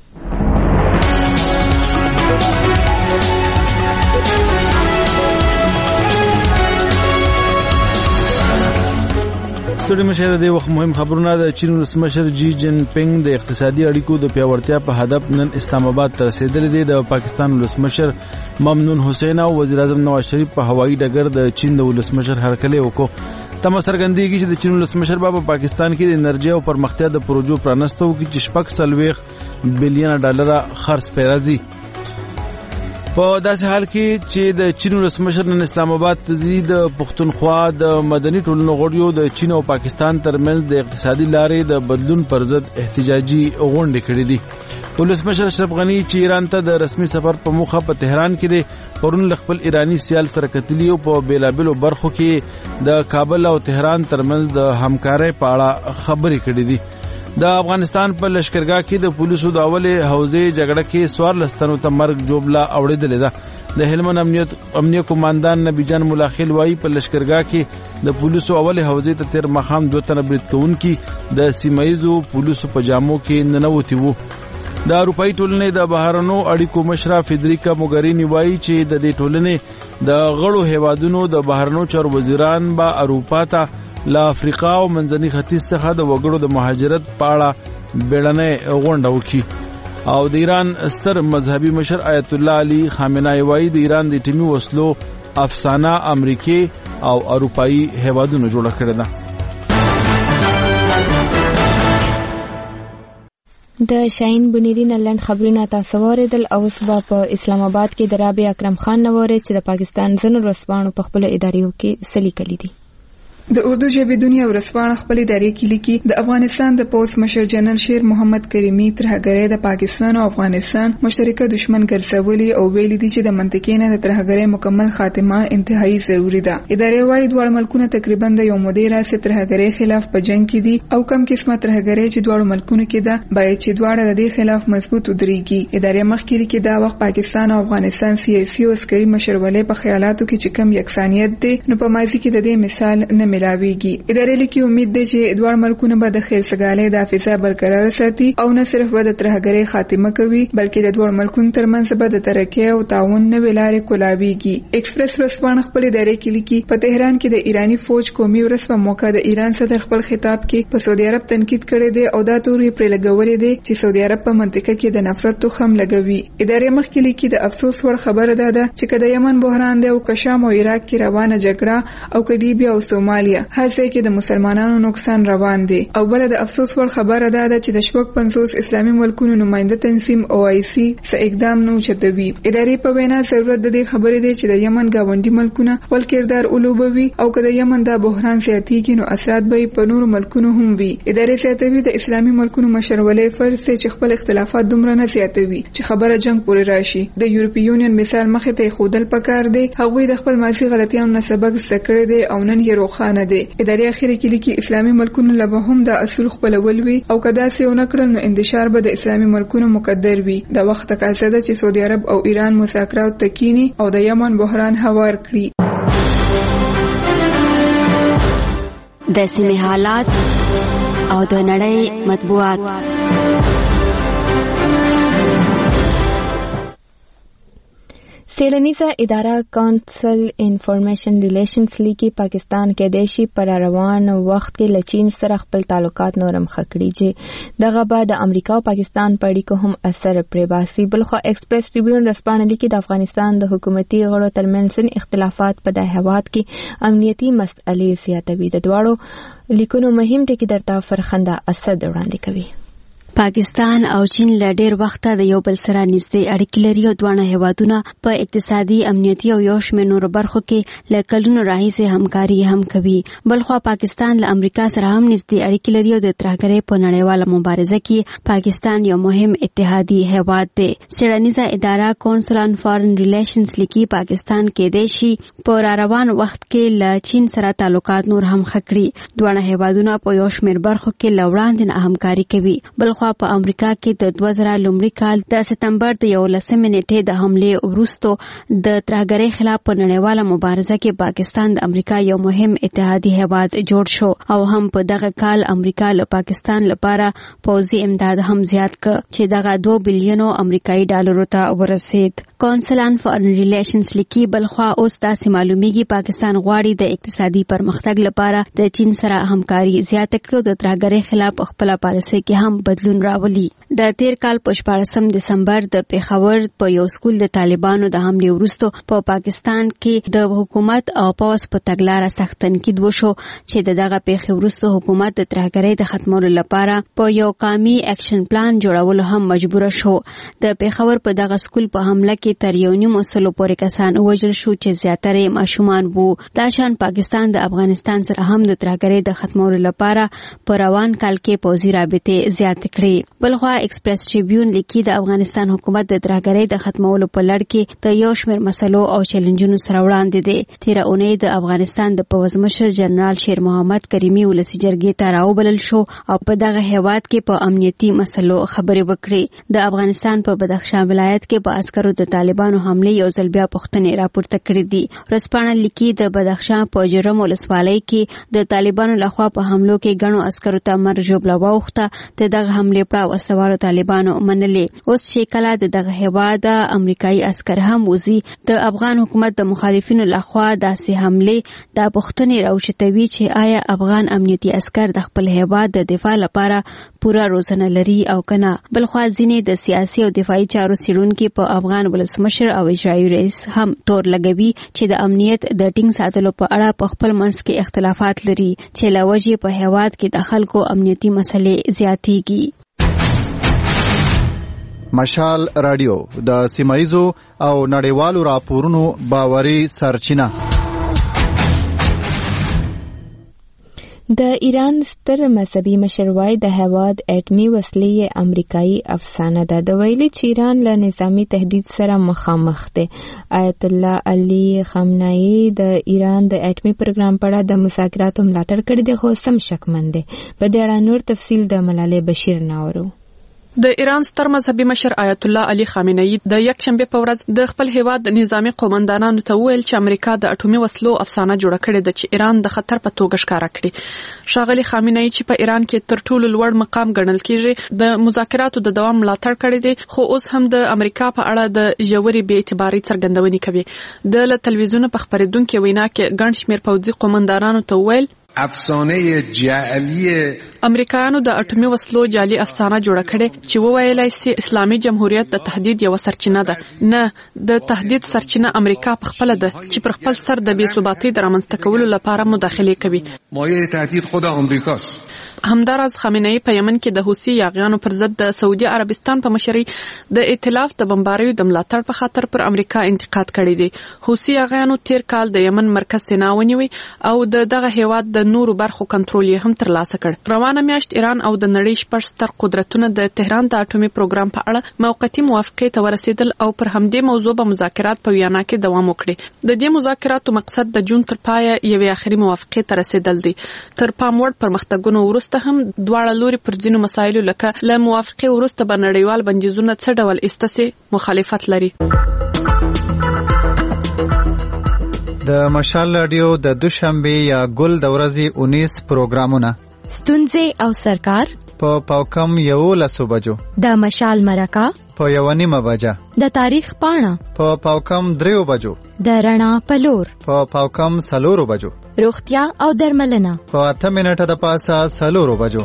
ستړي مشه د وخت مهم خبرونه. د چین ولسمشر جی جن پینګ د اقتصادي اړیکو د پیاوړتیا په هدف نن اسلام آباد ته رسیدلی دی. د پاکستان ولسمشر ممنون حسین او وزیر اعظم نواز شریف په هوایي ډګر د چین د ولسمشر هرکلی وکړو. تمه څرګندېږي چې د چین ولسمشر په پاکستان کې د انرژي او پرمختیا د پروژو پرانستو کې $6.4 بلین خرڅ پیرازي. په داسې حال کې چې د چین ولسمشر نن اسلام آباد ته ځي، د پښتونخوا د مدني ټولنو غړیو د چین او پاکستان ترمنځ د اقتصادي لارې د بدلون پر ضد احتجاجي غونډې کړې دي. ولسمشر اشرف غنی چې ایران ته د رسمي سفر په موخه په تهران کې دی، پرون له خپل ایرانی سیال سره کتلی او په بیلابلو برخو کې د کابل او تهران ترمنځ د همکارۍ په اړه خبرې کړې دي. د افغانستان په لشکرګاه کې د پولیسو د اولې حوزې جګړه کې 14 تنو ته مرګ جوړه اوړېدلې ده. د هلمند امنیه قوماندان نبی جان ملاخیل وایي په لشکرګاه کې د پولیسو اولې حوزې ته تیر مخام 2 تنه برید کوونکي د سیمایزو پولیسو په جامو کې ننوتي وو. د اروپאי ټولنې د بهرنو اړیکو مشره فدریکا موګرینی وایي چې د دې ټولنې د غړو هیوادونو د بهرنو چارو وزیران به اروپا ته له افریقا او منځني ختیځ څخه د وګړو د مهاجرت په اړه بیړنۍ غونډه وکړي. او د ایران ستر مذهبي مشر آیت الله علي خامنه‌ای وایي د ایران د ټیمي وسلو افسانه امریکای او اروپאי هیوادونو جوړه کړې ده. د شاهین بنيري نه لند خبرونه تاسو اوریدل. اوس په اسلام آباد کې د رابع اکرم خان نووري چې د پاکستان ځینو رسپانو په خپل ادارو کې سلی کړي دي. د اردو ژبې دنیا ورسپانه خپل ادارې کې لیکي د افغانستان د پوز مشر جنرال شیر محمد کریمی ترهګری د پاکستان او افغانستان مشترکه دشمن ګرځولي او ویلي دي چې د منطقې نه د ترهګری مکمل خاتمه انتهایی ضروری ده. ادارې وايي دوه ملکونه تقریبا د یو مودې راځي ترهګری خلاف په جنگ کې دي او کم قسمه ترهګری چې دوه ملکونو کې ده باید چې دوه د دې خلاف مضبوط ودرېږي. ادارې مخکې لیکي دا وخت پاکستان او افغانستان سیاسي او عسکري مشرولې په خیالاتو کې چې کم یکسانیت دي نو په ماضي کې د دې مثال نه ملاويږي. ادارې لیکي امید ده چې دوه ملکونه به د خیر سګالۍ د حافظه برقرار ساتي او نه صرف به د ترهګری خاتمه کوي بلکې د دوه ملکونو ترمنځ به د ترقۍ او تعاون نوې لارې کولاويږي. ایکسپریس ورځپاڼه خپل ادارې کې لیکي په تهران کې د ایرانی فوج قومي ورځ په موقع د ایران صدر خپل خطاب کې په سعودي عرب تنقید کړی دی او دا توري پر لګولې دی چې سعودي عرب په منطقه کې د نفرت تخم لګوي. ادارې مخکې لیکي د افسوس وړ خبره ده چې کله یمن بحران دی او کشام او عراق کې روانه جګړه او لیبیا او سومالیا هڅه کې د مسلمانانو نقصان روان دي او بل د افسوس ور خبره ده چې د شپږ 50 اسلامي ملکونو نماینده تنظیم OIC څه اقدام نه چتوي. ادارې په وینا ضرورت د دې خبرې ده چې د یمن گاونډي ملکونه خپل کردار اولوبوي او کله یمن د بحران زیاتیږي نو اثرات به په نور ملکونو هم وي. ادارې زیاتوي د اسلامي ملکونو مشرولې فرض ته چې خپل اختلافات دومره نه زیاتوي چې خبره جنگ پورې راشي. د یورپی یونین مثال مخه ته خودل پکار دی هغوی د خپل ماضي غلطیانو نه سبق زده کړی دی او نن یې روښانه دی. ادارې اخیری کې لیکي اسلامي ملکونو له هم د اصول خپلول وي او کدا سه ونه کړل نو انتشار به د اسلامي ملکونو مقدر وي. د وخت تقاضا ده چې سعودي عرب او ایران مذاکرات تکینی او د یمن بحران هوار کړي. د سیمه حالات او د نړۍ مطبوعات. څېړنیزه اداره کونسل انفارمیشن ریلیشنز لیکي پاکستان کې دیشي پر روان وخت کې له چین سره خپل تعلقات نورم ښه کړي چې دغه به د امریکا او پاکستان په اړیکو هم اثر پرې باسي. بلخوا ایکسپریس ټریبیون رسپانه لیکي د افغانستان د حکومتي غړو ترمنځ اختلافات په د هیواد کې امنیتي مسئلې زیاتوي. د دواړو لیکونو مهم ټکي درته فرخنده اسد وړاندې کوي. پاکستان او چین له ډېر وخته د یو بل سره نږدې اړیکې لري او دواړه هیوادونه په اقتصادي، امنیتي او یو شمېر نورو برخو کې له کلونو راهیسې همکاري هم کوي. بلخوا پاکستان له امریکا سره هم نږدې اړیکې لري او د ترهګرۍ په نړیواله مبارزه کې پاکستان یو مهم اتحادي هیواد دی. څېړنیزه اداره کونسل آن فارن ریلیشنز لیکي پاکستان کېدای شي په راروان وخت کې له چین سره تعلقات نور هم ښه کړي. دواړه هیوادونه په یو شمېر برخو کې له وړاندې نه همکاري کوي. بلخوا په امریکا کې د 2000 لومړي کال د سپتمبر د 11 نیټې د حملې وروسته د ترهګرۍ خلاف په نړیواله مبارزه کې پاکستان د امریکا یو مهم اتحادي هیواد جوړ شو او هم په دغه کال امریکا له پاکستان لپاره پوځي امداد هم زیات کړ چې دغه 2 بلین امریکایي ډالرو ته ورسید. کونسل آن فارن ریلیشنز لیکي بلخوا اوس داسې معلومیږي پاکستان غواړي د اقتصادي پرمختګ لپاره د چین سره همکاري زیاته کړي او د ترهګرۍ خلاف خپل پالیسۍ کې هم بدلون راولي. د تیر کال په 14 دسمبر د پیښور په یو سکول د طالبانو د حملې وروسته په پاکستان کې د حکومت او پوځ په تګلارې سخت تنقید وشو چې دغه پیښې وروسته حکومت د ترهګرۍ د ختمولو لپاره په یو قومي اکشن پلان جوړولو هم مجبور شو. د پیښور په دغه سکول په حمله کې تر 1.5 پورې کسان وژل شو چې زیاتره ماشومان وو. دا شان پاکستان د افغانستان سره هم د ترهګرۍ د ختمولو لپاره په روان کال کې پوځي رابطې زیات کړې. بلخوا ایکسپریس ټریبیون لیکي د افغانستان حکومت د ترهګرۍ د ختمولو په لړ کې د یو شمېر مسلو او چیلنجونو سره وړاندې دی. تیره اونۍ د افغانستان د پوځ مشر جنرال شیر محمد کریمي ولسي جرګې ته راوبلل شو او په دغه هیواد کې په امنیتي مسلو خبرې وکړي. د افغانستان په بدخشان ولایت کې په عسکرو د طالبانو حملې یو ځل بیا پوښتنې راپورته کړې دي. ورځپاڼه لیکي د بدخشان په جرم ولسوالۍ کې د طالبانو لخوا په حملو کې ګڼو عسکرو ته مرګ ژوبله واوښته. د دغه حملې پړاو وسوالو طالبانو منلې. اوس چې کله د دغه هیواد امریکایي عسکر هم وزي د افغان حکومت د مخالفینو لخوا داسې حملې د پوښتنې راوچتوي چې آیا افغان امنیتي عسکر د خپل هیواد د دفاع لپاره پوره روزنه لري او کنه. بلخوا ځینې د سیاسي او دفاعي چارو څېړونکي په افغان ولسمشر او اجرایي رئیس هم تور لګوي چې د امنیت د ټینګ ساتلو په اړه په خپل منځ کې اختلافات لري چې له وجې په هیواد کې د خلکو امنیتي مسلې زیاتېږي. مشال رادیو د سیمایزو او نړیوالو راپورونو باوري سرچینه. د ایران ستر مذهبي مشر وایي د هیواد اټمي وسلې امریکایي افسانه ده. د ویلي چې ایران له نظامي تهدید سره مخامخ دی. آیت الله علي خامنه‌ای د ایران د اټمي پروګرام په اړه د مذاکراتو ملاتړ کړی دی خو سم شکمن دی. په دې اړه نور تفصیل د ملالۍ بشیر ناورو. د ایران ستر مذهبي مشر آیت الله علي خامنه‌ای د یک شنبه په ورځ د خپل هیواد د نظامی قومندانانو ته ویل چې امریکا د اټومي وسلو افسانه جوړه کړې ده چې ایران د خطر په توګه ښکارا کړي. ښاغلي خامنه‌ای چې په ایران کې تر ټولو لوړ مقام ګڼل کیږي د مذاکراتو د دوام ملاتړ کړی دی خو اوس هم د امریکا په اړه د ژورې بې اعتبارۍ څرګندونې کوي. د تلویزیون په خبرېدونکو وینا کې ګڼ شمېر پوځي قومندانانو ته ویل افسانه جعلی امریکایانو د اټومي وسلو جعلي افسانه جوړه کړې چې وویلای سي اسلامي جمهوریت د تهدید یو سرچینه ده. نه، د تهدید سرچینه امریکا په خپل ده چې پر خپل سر د بې ثباتۍ د رامنځته کولو لپاره مداخله کوي. مایه تهدید خود امریکاست. همداراز خامنه‌ای په یمن کې د حوثي یاغیانو پر ضد د سعودي عربستان په مشرۍ د ائتلاف د بمباریو د ملاتړ په خاطر پر امریکا انتقاد کړی دی. حوثي یاغیانو تیر کال د یمن مرکز سینا ونیوي او دغه هیواد د نورو برخو کنټرول یې هم ترلاسه کړ. روانه میاشت ایران او د نړۍ شپږ ستر قدرتونه د تهران د اټومي پروګرام په اړه موقتي موافقې ته ورسېدل او پر همدې موضوع به مذاکرات په ویانا کې دوام وکړي. د دې مذاکراتو مقصد د جون تر پایه یوې آخري موافقې ته رسیدل دی. تر پام وړ پرمختګونو وروسته هم دواړه لوري پر ځینو مسایلو لکه له موافقې وروسته به نړیوال بندیزونه څه ډول ایستسي مخالفت لري. د مشال رادیو د دوشنبه یا ګل د ورځې 19 پروګرامونه ستونزې او سرکار په پاوکم 11 بجو د مشال مرکه په 1:30 بجه، د تاریخ پاڼه په پاوکم 3 بجو، د رڼا په لور په پاوکم 4 بجو، روغتیا او درملنه په 8 منټه د پاسه 4 بجو.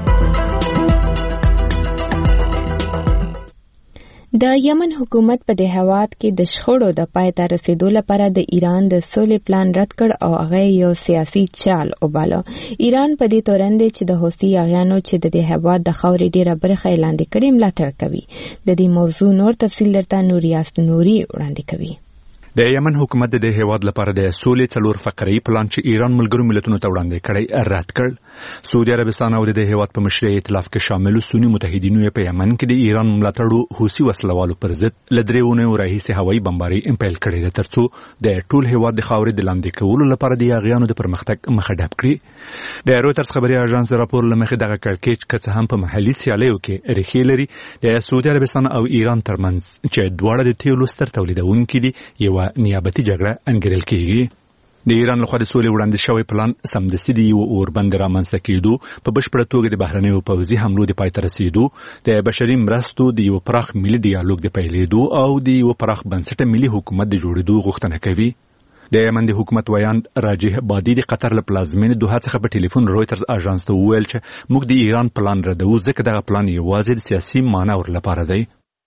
د یمن حکومت په دې هیواد کې د شخړو د پای ته رسیدو لپاره د ایران د سولې پلان رد کړ او هغه یو سیاسي چال وباله. ایران په دې تورن دی چې د حوثي یاغیانو چې د دې هیواد د خاورې ډیره برخه اعلان کړي ملاتړ کوي. د دې موضوع نور تفصیل درته نوریاست نوري وړاندې کوي. د یمن حکومت د دې هیواد لپاره د سولې 4 فقري پلان چې ایران ملګرو ملتونو ته وړاندې کړی رد کړ. سعودي عربستان او د دې هیواد په مشرۍ ائتلاف کې شامل سنی متحدینو په یمن کې د ایران ملاتړو حوثي وسلوالو پر ضد لدرېونه راهیسې هوایي بمباري امپیل کړی د ترڅو د ټول هیواد د خاورې د لاندې کولو لپاره د یاغیانو د پرمختګ مخه ډب کړي. د رویټرز خبري اژانس راپور لمخې دغه کړکېچ که هم په محلي سیالیو کې ریښې لري د سعودي عربستان او ایران ترمنځ چې دواړه د تیلو ستر تولیدونکي دي یو نیابتي جګړه انګیرل کېږي. د ایران لخوا د سولې وړاندې شوی پلان سمدستي د یو اوربند رامنځته کېدو په بشپړه توګه د بهرنیو پوځي حملو د پای ته رسیدو، د بشري مرستو د یو پراخ ملي ډیالوګ د پیلېدو او د یو پراخ بنسټه ملي حکومت د جوړېدو غوښتنه کوي. د یمن د حکومت ویاند راجح بادي د قطر له پلازمینې دوحه څخه په ټلیفون رویټرز اژانس ته وویل چې موږ د ایران پلان ردوو ځکه دغه پلان یوازې د سیاسي مانور لپاره دی.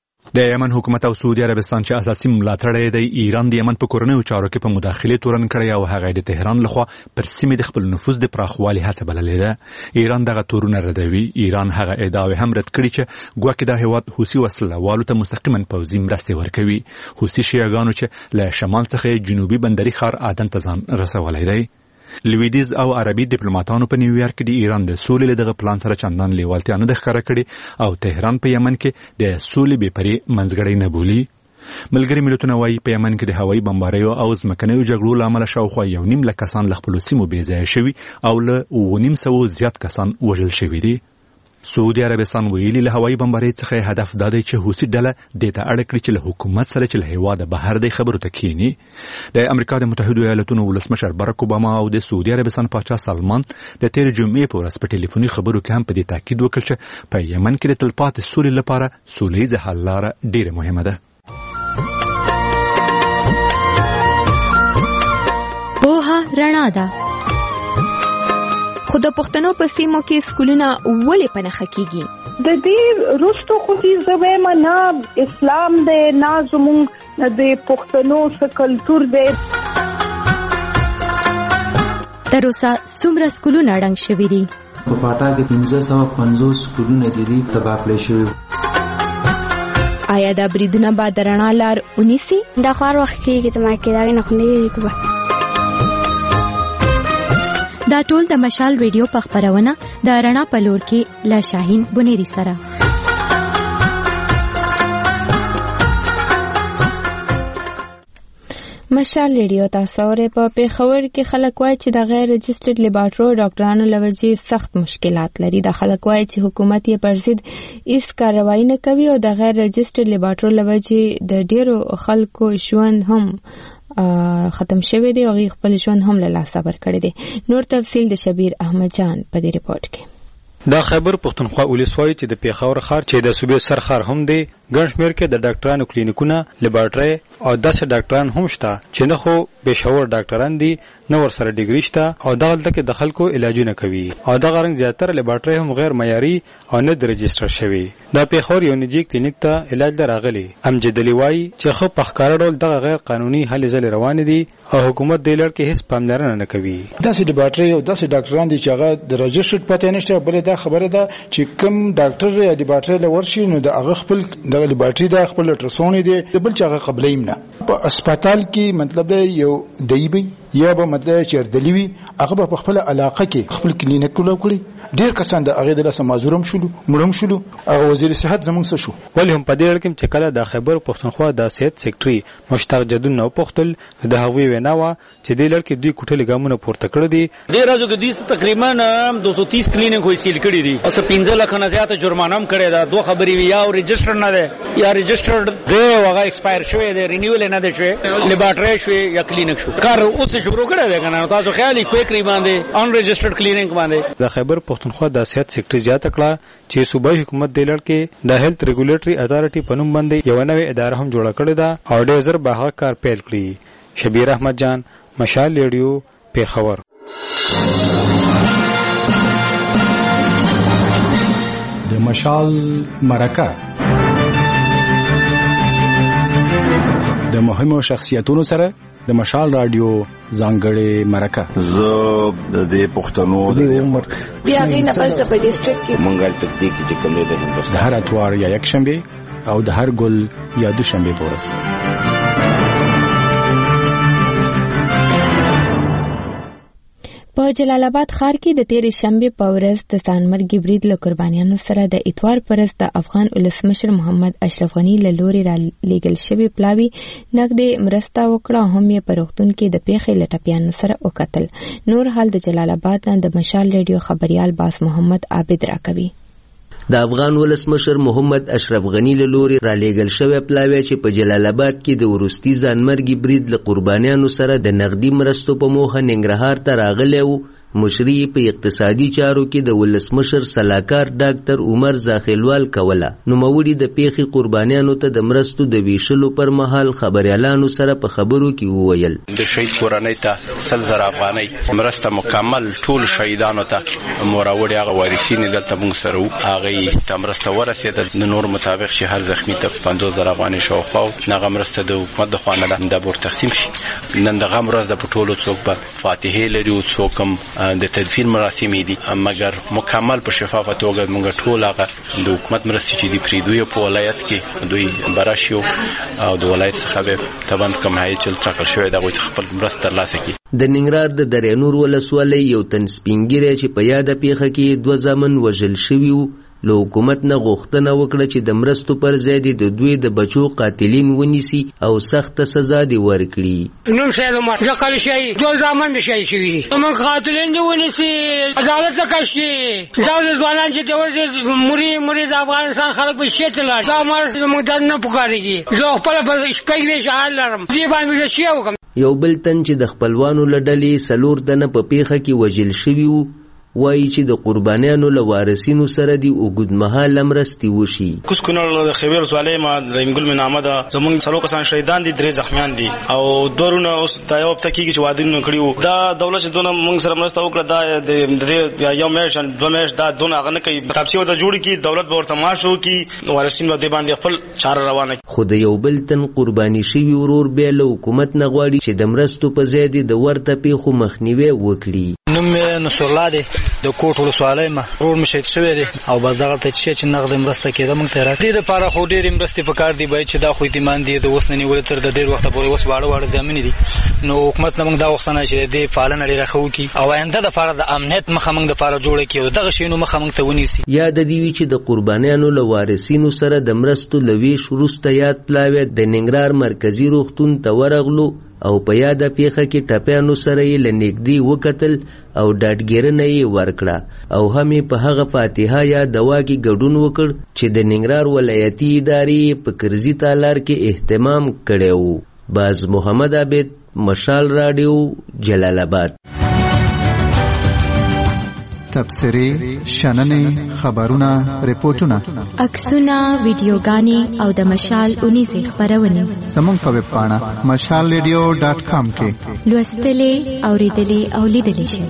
د یمن حکومت او سعودي عربستان چې اساسي ملاتړی دی ایران د یمن په کورنیو چارو کې په مداخله تورن کړی او هغه د تهران لخوا پر سیمې د خپل نفوذ د پراخوالي هڅه بللې ده. ایران دغه تورونه ردوي. ایران هغه ادعاوې هم رد کړي چې ګواکې د هیواد حوثي وسلوالو ته مستقیما پوځي مرستې ورکوي. حوثي شیعاګانو چې له شمال څخه جنوبي بندري ښار عدن ته ځان رسولی دی. لویدیز او عربي ډیپلوماټانو په نیویارک کې د ایران د سولې له دغه پلان سره چندان لیوالتیا نه ښکاره کړې او تهران په یمن کې د سولې بېپرې منځګړی نه بولي. ملګري ملتونه وايي په یمن کې د هوایي بمباریو او ځمکنیو جګړو له امله شاوخوا 1.5 لک کسان له خپلو سیمو بېځایه شوي او له 950 زیات کسان وژل شوي دي. سعودي عربستان ویلي له هوایي بمبارۍ څخه هدف دا دی چې حوثي ډله دې ته اړ کړي چې له حکومت سره چې له هیواده بهر دی خبرو ته کښیني. د امریکا د متحدو ایالتونو ولسمشر باراک اوباما او د سعودي عربستان پاچا سلمان د تېرې جمعې په ورځ په ټلیفوني خبرو کې هم په دې تاکید وکړ چې په یمن کې د تلپاتې سولې لپاره سولیزه حل لاره ډېره مهمه ده. پوهه رڼا ده. خو د پښتنو په سیمو کې سکولونه ولې په نښه کېږي؟ د دې وروستو خو چې زه وایم نه اسلام دی نه زموږ د پښتنو څه کلتور دی. تر اوسه څومره سکولونه ړنګ شوي دي؟ په پاټا کې 1550 سکولونه چې دي تباه کړای شوي. آیا دا بریدونه به د رڼا لار ونیسي؟ دا خوار وخت کېږي ته ما کې دا نه خو نه کوي. دا ټول د مشال ریډیو په خبرونه د رڼا په لور کې لا شاهین بنيري سره. مشال ریډیو تاسو اورئ. په پیښور کې خلک وایي چې د غیر رجسټرډ لیبارټرو ډاکټرانو لوجې سخت مشکلات لري. د خلک وایي چې حکومت یې پر ضد هیڅ کاروایی نه کوي او د غیر رجسټرډ لیبارټرو لوجې د ډیرو خلکو ژوند هم ختم شوی دی او خپل ژوند هم له لاسه ورکړی دی. نور تفصیل د شبیر احمد جان په دې ریپورت کې. دا خبر پښتونخوا ولسوالۍ چې د پیښور ښار چې د صوبې سرخار هم دی ګڼ شمېر کې د ډاکټرانو کلینیکونه لیبارټرۍ او داسې ډاکټران هم شته چې نه خو بېشور ډاکټران دي نه ورسره ډیګري شته او دغلته کې د خلکو علاجونه کوي او دغه رنګ زیاتره لیبارټرۍ هم غیر معیاري او نه د رجسټر شوي. دا پیښور یو نجی کلینیک ته علاج ته راغلی امجد علي وایي چې خو په ښکاره ډول دغه غیر قانوني هلې ځلې روانې دي او حکومت دې لړ کې هیڅ پاملرنه نه کوي. داسې لیبارټرۍ او داسې ډاکټران دي چې هغه د رجسټر پته نشته. بل دا خبره ده چې کوم ډاکټر یا لیبارټرۍ لورشي نو د هغه خپل د لیبارټرۍ د خپل الټراساوند دی بل چې هغه قبلیم نه په هسپتال کې مطلب دی یو دیبي یا به مطلب چې دلیوي هغه په خپل علاقه کې خپل کلینیک کولو کړی. ډیر کسان د هغه د لاس معذورم شول مړم شول او وزیر صحت زموږ څه شو. ولې هم په دې اړه کې چې کله د خیبر پښتونخوا د صحت سېکټري مشتاق جدون نو پختل د هغوی ویناوه چې د لړ کې دوی کوټه لګامونه پورته کړی دي. ډیر راځو کې دوی تقریبا 230 کلینیک وې سیل کړی دي او 15 لک نه زیاته جرمانه هم کړی دا. دوه خبرې وی یا رجسټر نه ده یا رجسټرډ دی هغه ایکسپایر شوی دی رینیول نه ده شوی لیبارټرۍ شوی یا کلینیک شو. کار اوس شروع کړی دی کنه تاسو خیالي کویک ری باندې ان رجسټرډ کلینیک باندې. د خیبر پښتونخوا د صحت سېکټر زیاته کړه چې صوبایي حکومت د لړ کې د هیلث ریګولیټري اتھارټي په نوم باندې یو نوې اداره هم جوړه کړې ده او ډېر زر به هغه کار پیل کړي. شبیر احمد جان، مشال ریډیو، پیښور. د مشال مرکه د مهمو شخصیتونو سره د مشال رادیو ځانګړې مرکه. زه د دې پښتنو د عمر بیا غینه پس په ډیسټریکټ کې منګل تکتیک چې کوم دی د هندوستان د هر اتوار یا یک شنبه او د هر ګل یا دوشنبه پورس. په جلال آباد ښار کې د تیرې شنبې په ورځ د ځانمرګي برید له قربانیانو سره د اتوار پرځ د افغان ولسمشر محمد اشرف غني له لوري را لیږل شوی پلاوي نقدې مرسته وکړه او هم یې په روغتون کې د پیښې له ټپیانو سره وکتل. نور حال د جلال آباد نه د مشال ریډیو خبريال باس محمد عابد راکوي. د افغان ولسمشر محمد اشرف غني له لوري را لیږل شوی پلاوی چې په جلال آباد کې د وروستي ځانمرګي برید له قربانیانو سره د نقدي مرستو په موخه ننګرهار ته راغلی و. مشري په اقتصادي چارو کې د ولسمشر سلاکار ډاکټر عمر زاخیلوال کوله. نوموړي د پیښې قربانیانو ته د مرستو د ویشلو پر مهال خبريالانو سره په خبرو کې وویل د شهید کورنۍ ته 100,000 افغانۍ مرسته مکمل ټول شهیدانو ته موراوړي هغه وارثین دلته موږ سره وو. هغه ته مرسته ورسېده د نور مطابق چې هر زخمی ته 50,000 افغانۍ شاوخوا هغه مرسته د حکومت د خوا نه د بور تقسیم شي. نن دغه مرسته په ټولو څوک په فاتحه لري او څوک هم د تدفین مراسم دي مګر مکمل په شفافه توګه موږ ټول هغه د حکومت مرستې چې دی پریدوی په ولایت کې دوی براشيو او د ولایت څخه به تبان کوم هي چې ټاکل شوی دا غوښتل خپل مرسته ترلاسه کړي. د ننګرهار د درینور ولسوالۍ یو تن سپینګری چې په یاده پیښه کې 2 ځامن وژل شوي وو له حکومت نه غوښتنه وکړه چې د مرستو پر ځای د دوی د بچو قاتلین ونیسي او سخت سزا دی ورکړي. نو شاید ما ځکه شي 2 ځامن شي شي موږ قاتلین دی ونیسي عدالت څخه شي دا ځوانان چې د مری د افغانستان خلک په شته لار دا مرسته موږ نه پکاريږي زه خپل په شپږ حال لرم دی باندې شي وکم. یو بل تن چې د خپلوانو لډلې 4 دنه په پیښه کې وژل شوی وو وایي چې د قربانیانو له وارثینو سره دی اوږدمهاله مرستې وشي. کوس کونړ د خیبر ولسوالۍ ما رنګل منامه ده زمونږ 3 کسان شهیدان دي 3 زخمیان دي او دورونه اوس دا یو هفته کېږي چې وادینو کړي وو. دا دولت چې دونه موږ سره مرسته وکړه دا د یو میاشت 2 میاشت دا دونه هغه نه کوي تابسي ودا جوړ کی دولت به ورته معاش وکړي وارثین به باندې خپل چاره روانه. خو د یو بل تن قرباني شوی ورور به له حکومت نه غواړي چې د مرستو په ځای د ورته پیښو مخنیوي وکړي. نوم نصر الله دی د کوټ ولسوالۍ ما ورور مشهید شوی دی او بس دغه ته چې نقد مرسته کېده موږ ته راکړي د لپاره خو ډېرې مرستې پکار دی باید چې دا خو اعتماد دی د اوس نه نیول تر د ډېر وخت پورې اوس واړه ځامن دي نو حکومت نه موږ دا وختونه چې د پالنه لري خو کی او آینده د لپاره د امنیت مخه موږ د لپاره جوړ کړي او دغه شینو مخه موږ ته ونیسي. یاد دی چې د قربانیانو له وارثینو سره د مرستو لوي شروسته یاد پلاوی د ننګرهار مرکزی روغتون ته ورغلو او په یاده پیښه کې ټپیانو سره یې له نږدې وکتل او ډاډګیرنه یې ورکړه او هم په هغه فاتحه یا دوا کې ګډون وکړ چې د ننګرهار ولایتي ادارې په کرزي تالار کې اهتمام کړی و. باز محمد عابد، مشال رادیو، جلال آباد. تبصرې، شننې، خبرونه، ریپورتونه، عکسونه، ویډیوګانې او د مشال اونیزې خبرونه زموږ په ویب پاڼه mashalradio.com کې لوستلې، اوریدلې او لیدلې شئ.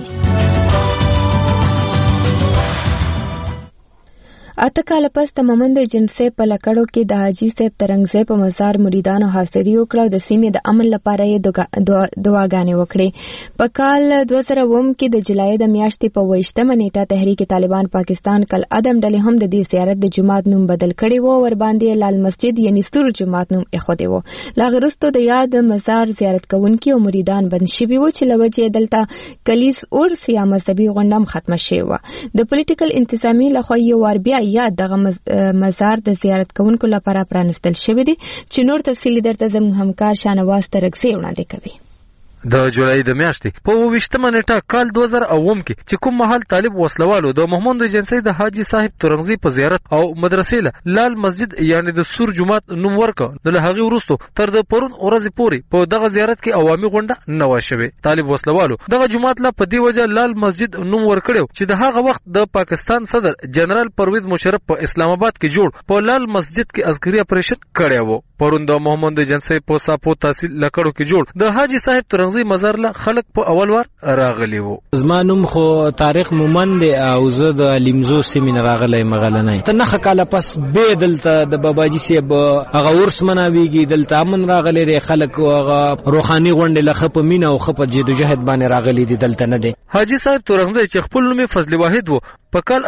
اته کاله پس د مومند جنسي په لکړو کې د حاجی صاحب ترنګزی په مزار مریدانو حاضري وکړه او د سیمې د امن لپاره یې دعاګانې وکړې. په کال 2000 کې د جولای د میاشتې په 28مه نیټه تحریک طالبان پاکستان کل ادم ډلې هم د دې زیارت د جماعت نوم بدل کړی و ور باندې لال مسجد یعنی ستور جماعت نوم اخوده و. لا غرستو د یاد مزار زیارت کوونکي او مریدان بند شوي و چې لوجه دلته کلیس اور سیا مذهبي غونډه ختمه شوه. د پولیټیکل انتظامی لخوا یو ور بیا یا دغه مزار د زیارت کوونکو لپاره پرانستل شوی دی چې نور تفصیلی درته زموږ همکار شانواز ترکزی وړاندې کوي. د جولای د میاشتې په 28مه نیټه کال 2009 کې چې کوم مهال طالب وسلوالو د محمد ایجنسی د حاجی صاحب تورنګزی په زیارت او مدرسې له لال مسجد یعنی د سور جمعات نوم ورکړ، نو له هغې وروسته تر د پرون ورځې پورې په دغه زیارت کې عوامي غونډه نه وه شوې. طالب وسلوالو دغه جمعات له په دې وجه لال مسجد نوم ورکړی چې د هغه وخت د پاکستان صدر جنرال پرویز مشرف په اسلام آباد کې جوړ په لال مسجد کې عسکري اپریشن کړی و. پرون د محمد ایجنسی په ساپو تحصیل لکړو کې جوړ د حاجی صاحب تورنګزی مزار له خلک په اول وار راغلی وو. زما نوم خو تاریخ مومند او زه د لیمزو سیمین راغلی مغلنی ته نه کاله پس به دلته د باباجي صاحب هغه ورس مناویږي دلته امن راغلی دی خلک هغه روحاني غونډه لخه په مینا او خپه جدوجہد باندې راغلی دی دلته نه دی. حاجی صاحب تورنګزی چې خپل نوم فضل واحد وو په کال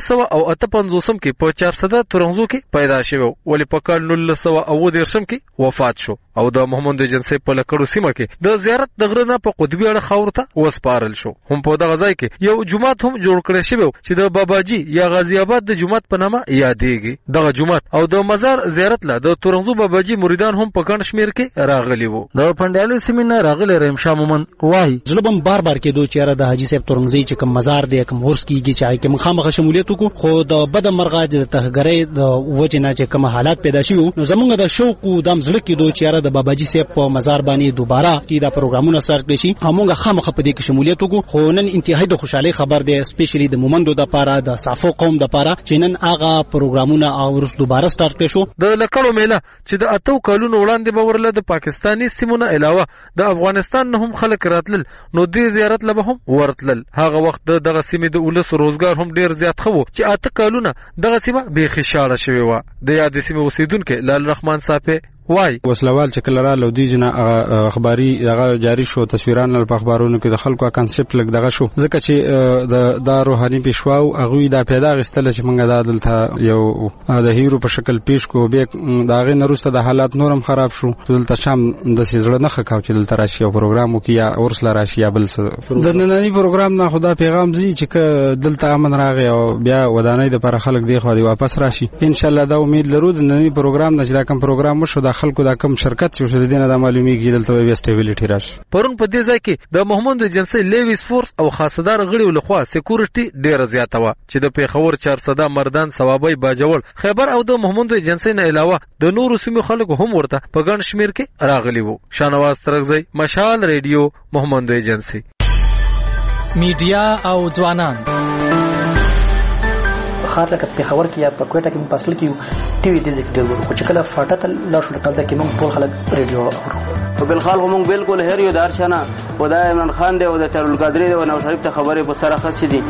1358 کې په 400 تورنګزو کې پیدا شوی ولی په کال 1919 کې وفات شو او د محمد ایجنسی په لکړو سیمه کې د زیارت د غره نه په قطبی اړه خاور ته وسپارل شو. هم په دغه ځای کې یو جمعات هم جوړ کړی شوی چې د باباجي یا غازی آباد د جمعات په نامه یادېږي. دغه جمعات او د مزار زیارت له د تورنګزو باباجي مریدان هم په ګڼ شمیر کې راغلي وو. د پنډیالي سیمې نه راغلی رحیم شاه مومن وایي ظلم بار بار کېدو چې د حاجي صاحب تورنګزی چې کوم مزار دی کوم ورس کېږي چې کوم خامخه شمولیت وکړو خو د بد مرغه د تهګرۍ د وجې نه چې کوم حالات پیدا شي نو زمونږ د شوق او د مزل کېدو چې د باباجي صاحب په مزار باندې دوباره کې دا پروګرامونه سره کړی شي همغه خامخه په دې کې شمولیت وکړو. خو نن انتهایی د خوشحالي خبر دی سپیشلی د مومندو د پاره د صافو قوم د پاره چې نن هغه پروګرامونه او ورس دوباره سٹارټ کړي شو. د لکړو میله چې د اتو کلونو وړاندې به ورله د پاکستانی سیمونه علاوه د افغانستان نه هم خلک راتلل نو دې زیارت له هم ورتلل. هغه وخت دغه سیمې د ولس روزګار هم ډیر زیات خو چې اته کلونه دغه سیمه بیخي شاړه شوی و. د یاد سیمه اوسیدونکو لال رحمان صاحب وای وسلوال چې کله را لودي جنا اخباري هغه جاری شو تصویران په اخبارونو کې د خلکو کانسپټ لګ دغه شو ځکه چې د روحاني پیشوا او هغه دا پیدا غستل چې موږ د دلته یو د هیرو په شکل پیش کو به دا غي نروسته د حالات نورم خراب شو دلته شام د سیزړه نه خکاو چې دلته راشي او پروګرام وکي یا ورسله راشي یا بل څه د نننی پروګرام نه خدا پیغام زی چې دلته امن راغی او بیا ودانۍ د پر خلک دی خو دی واپس راشي ان شاء الله دا امید لرو د نننی پروګرام نه چې دا کوم پروګرام وشو د خلکو دا کم شرکت چې شوه دینه د معلومیږي دلته بیا سټیبیلیټی راشي. پرون په دې ځای کې د محمد ایجنسی لیویس فورس او خاصدار غړي لخوا سکیورټي ډیره زیاته و چې د پیښور 400 مردان ثوابي باجوړ خیبر او د محمد ایجنسی نه علاوه د نورو سیمو خلکو هم ورته په ګڼ شمیر کې راغلي وو. شانواز ترغزی مشال ریډیو محمد ایجنسی. میډیا او ځوانان خاطر لکه پیښور کې یا په کوټه کې په اصل کې ټي وي د ذکر ورو خو چې کله فاټه ته لا شو کله کې موږ ټول خلک ریډیو اورو په بل خلک موږ بالکل هر یو دار شنه خدای عمران خان دی او د ترول قادری او نو شریف ته خبره په سره خاص دي.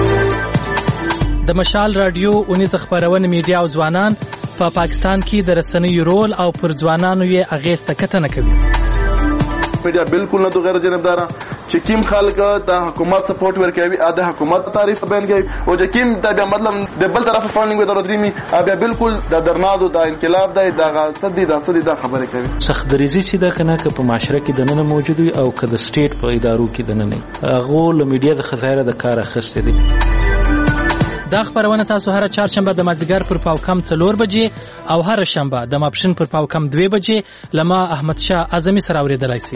د مشال رادیو اونیز خبرونه میډیا او ځوانان په پاکستان کې د رسنیو رول او پر ځوانانو یې اغیز تکتنه کوي. میډیا بالکل نه تو غیر جانبدار چې کیم خلک د حکومت سپورټ ورکوي د حکومت تعریف بیان کوي او چې کیم د مطلب د بل طرف فاندینګ ودر درېمي بیا بالکل د درنادو د انقلاب د صدې د خبره کوي. سخت دریزي چې د کنه په معاشره کې د نن موجود وي او که د سټیټ په ادارو کې د نن هغه له میډیا د خزایره د کار اخیستې دي. دا خبرونه تاسو هر چهارشنبه د مازیګر پر پاوکم 4 بجې او هر شنبه د ماپښین پر پاوکم 2 بجې لما احمد شاه اعظمي سره اوریدلای شئ.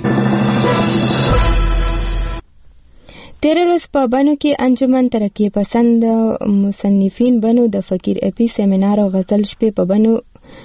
تیر روز په بنو کې انجمن ترقی پسند مصنفین بنو د فقیر اپی سیمینار او غزل شپې په بنو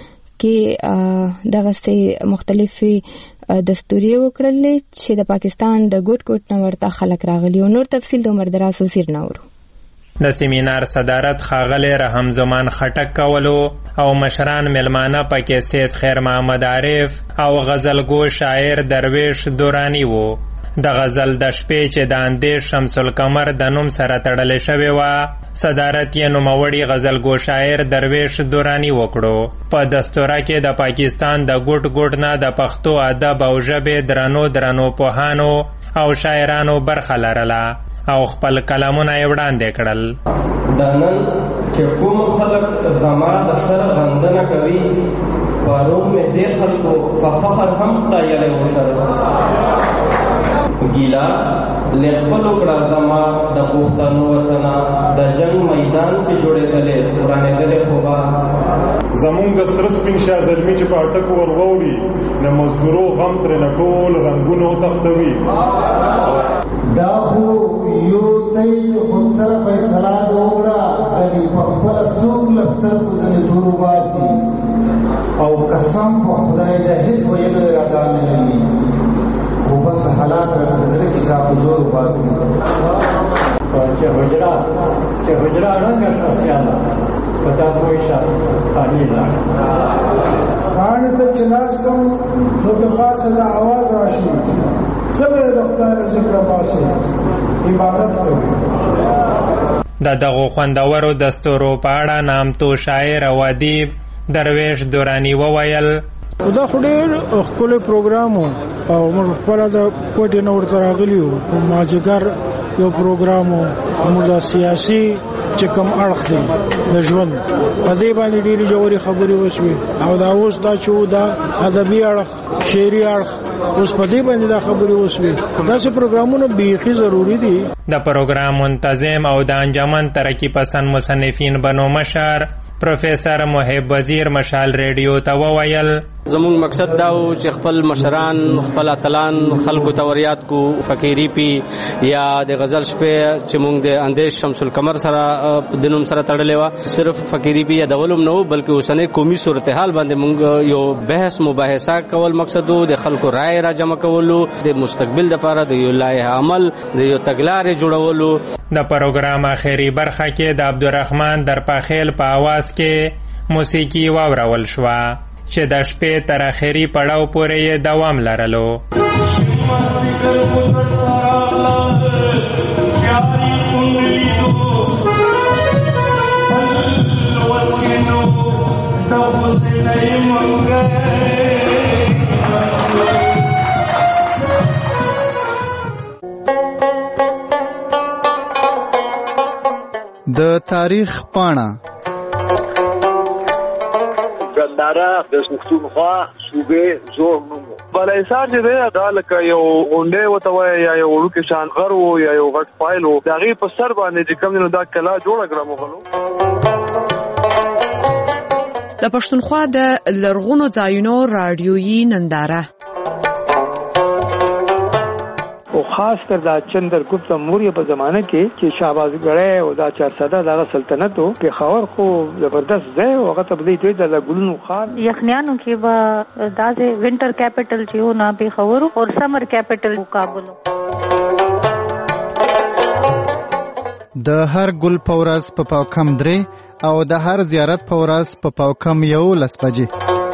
کې دغه سه مختلفي دستوري وکړل چې د پاکستان د ګوټ ګوټ نه ورته خلک راغلي او نور تفصیل د عمر دراز وزیر نورو. د سیمینار صدارت ښاغلی رحم زمان خټک کولو او مشران ملمانه پکې سید خیر محمد عارف او غزلگو شاعر درویش دورانی وو. د غزل د شپې چې د اندیش شمس القمر د نوم سره تړلې شوې وه صدارت یې نوموړي غزلگو شاعر درویش دورانی وکړو. په دستوره کې د پاکستان د ګوټ ګوټ نه د پښتو ادب او ژبې درنو پوهانو او شاعرانو برخه لرله او خپل کلامونه یې وړاندې کړل. د نن چې کوم خلک زما د سره غندنه کوي پرون مې دې خلکو په فخر هم ستایلی ورسره ګیلا لخپلو کړه زما د پښتنو وطنه د جنگ میدان چې جوړېدلې ورانېدلې خوبه زمونږ سره سپین شاه زلمي چې په اټکو ورغوري نه مزګرو غم ترې نه ټول رنګونو تختوي. دا خو یو دی خود سره فیصله وکړه غریب په خپله څوک له سترګو ځینې دور وباسي او قسم په خدای د هېڅ ویلو اراده مې نه وي خو بس حالات راته زړه کې صاحب زور وباسي چې حجره رنګه شخصیانه په دا پوهیشه خالي لاړه کاڼي ته چې لاس کوم نو د پاسه د اواز راشي څه به د خدای له ذکره باسو عبادت کوي. د دغو خوندورو دستورو په اړه نامتو شاعر او ادیب درویش دورانی وویل دا خو ډېر ښکلی پروګرام و او موږ خپله د کوټې نه ورته راغلي وو. مازدیګر یو پروګرام و موږ د سیاسي چې کوم اړخ دی د ژوند په دې باندې ډېرې ژورې خبرې وشوې او دا اوس دا چې و دا ادبي اړخ شعري اړخ اوس په دې باندې دا خبرې وشوې. داسې پروګرامونه بیخي ضروري دي. د پروګرام منتظم او د انجمن ترقی پسند مصنفین بنو مشر پروفیسر محب وزیر مشال ریډیو ته وویل زموږ مقصد دا و چې خپل مشران خپل اتلان خلکو ته وریاد کو فقیری پی یا د غزل شپه چې موږ د اندیش شمس القمر سره د نوم سره تړلې و صرف فقیری پی یا دولم نه بلکې اوسنۍ قومي صورتحال باندې موږ یو بحث مباحثه کول مقصد و د خلکو رائے را جمع کولو د مستقبل لپاره د یو لایحه عمل د یو تګلارې جوړولو. د پروګرام اخیری برخه کې د عبدالرحمن درپاخیل په आवाज کې موسیقي واورول شوه چې د شپې تر اخیری پړاو پورې یې دوام لرلو. د تاریخ پاڼه ګنداره د پښتونخوا صوبې زوړ نوم بالاحصار چې دی دا لکه یو غونډۍ ورته وایي یا یو وړوکی شان غر و یا یو غټ فایل و د هغې په سر باندې چې کوم دی نو دا کلا جوړه کړه مغلو. د پښتونخوا د لرغونو ځایونو راډیویي ننداره او خاص کر دا چندرګپت موریه په زمانه کې چې شهبازګړی او دا 400 دغه سلطنت او پېښور خو زبردست ځای او هغه ته بدلی دوی د ګلونو خان یخنیانو کې به دا د وینټر کیپټل چې و نه پېښور او سمر کیپټل کابل. د هر ګل په ورځ په پاوکم 3 او د هر زیارت په ورځ په پاوکم 11 بجې.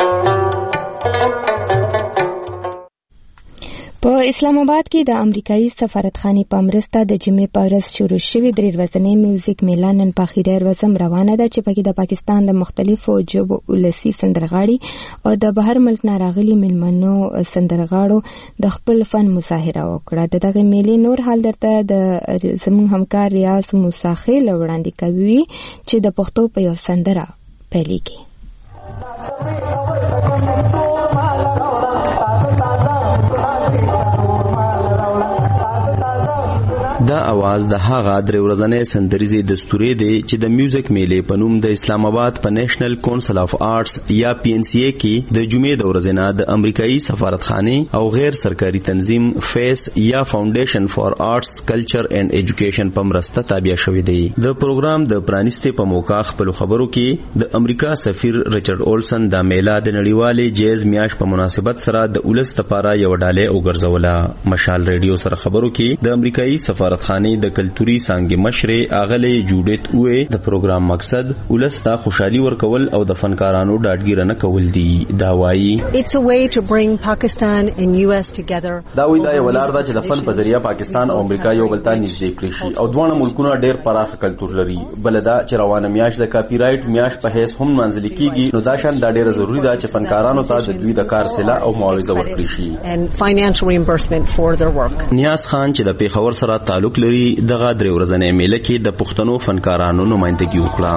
په اسلام آباد کې د امریکایي سفارتخانې په مرسته د جمعې په ورځ شروع شوې 3 ورځنۍ میوزیک میله نن په اخیری ورځ روانه ده چې پکې د پاکستان د مختلفو ژبو ولسي سندرغاړي او د بهر ملک نه راغلي مېلمنو سندرغاړو د خپل فن مظاهره وکړه. دغه میلې نور حال درته د زموږ همکار ریاض موسی خیل وړاندې کوي چې د پښتو په یو سندره پیلېږي. دا आवाज د هغه درې ورځنۍ سندریزې دستوري دی چې د میوزیک میلې په نوم د اسلام آباد په نېشنل کونسل اف آرټس یا PNCA کې د جمعې د ورځې نه د امریکایي سفارتخانې او غیر سرکاري تنظیم فیس یا فاونډیشن فار آرټس کلچر اینڈ ایجوکیشن په مرسته تابع شوی دی. د پروګرام د پرانیستې په موقع خپل خبرو کې د امریکا سفیر ریچارډ اولسن د میله د نړیوالې جیز میاش په مناسبت سره د ولس لپاره یو ډالۍ وګرځوله. مشال ریډیو سره خبرو کې د امریکایي سفارتخانې د کلتوري څانګې مشرې اغلې جوډیت اوې د پروګرام مقصد ولس ته خوشحالي ورکول او د فنکارانو ډاډګیرنه کول دي. دا وایي It's a way to bring Pakistan and US together. دا وایي دا یو لار ده چې د فن په ذریعہ پاکستان او امریکا یو بل ته نږدې کړي شي او دوه ملکونه ډېر پراخ کلتور لري. بل دا چې روانه میاش د کاپی رائټ میاش په هیڅ هم منځلي کیږي نو دا شان دا ډېر ضروری ده چې فنکارانو ته د دوی د کار سلا او معاوضه ورکړي شي and financial reimbursement for their work. نیاز خان چې د پیښور سره تعلق لري دغه درې ورځنۍ میله کې د پښتنو فنکارانو نمائندګي وکړه.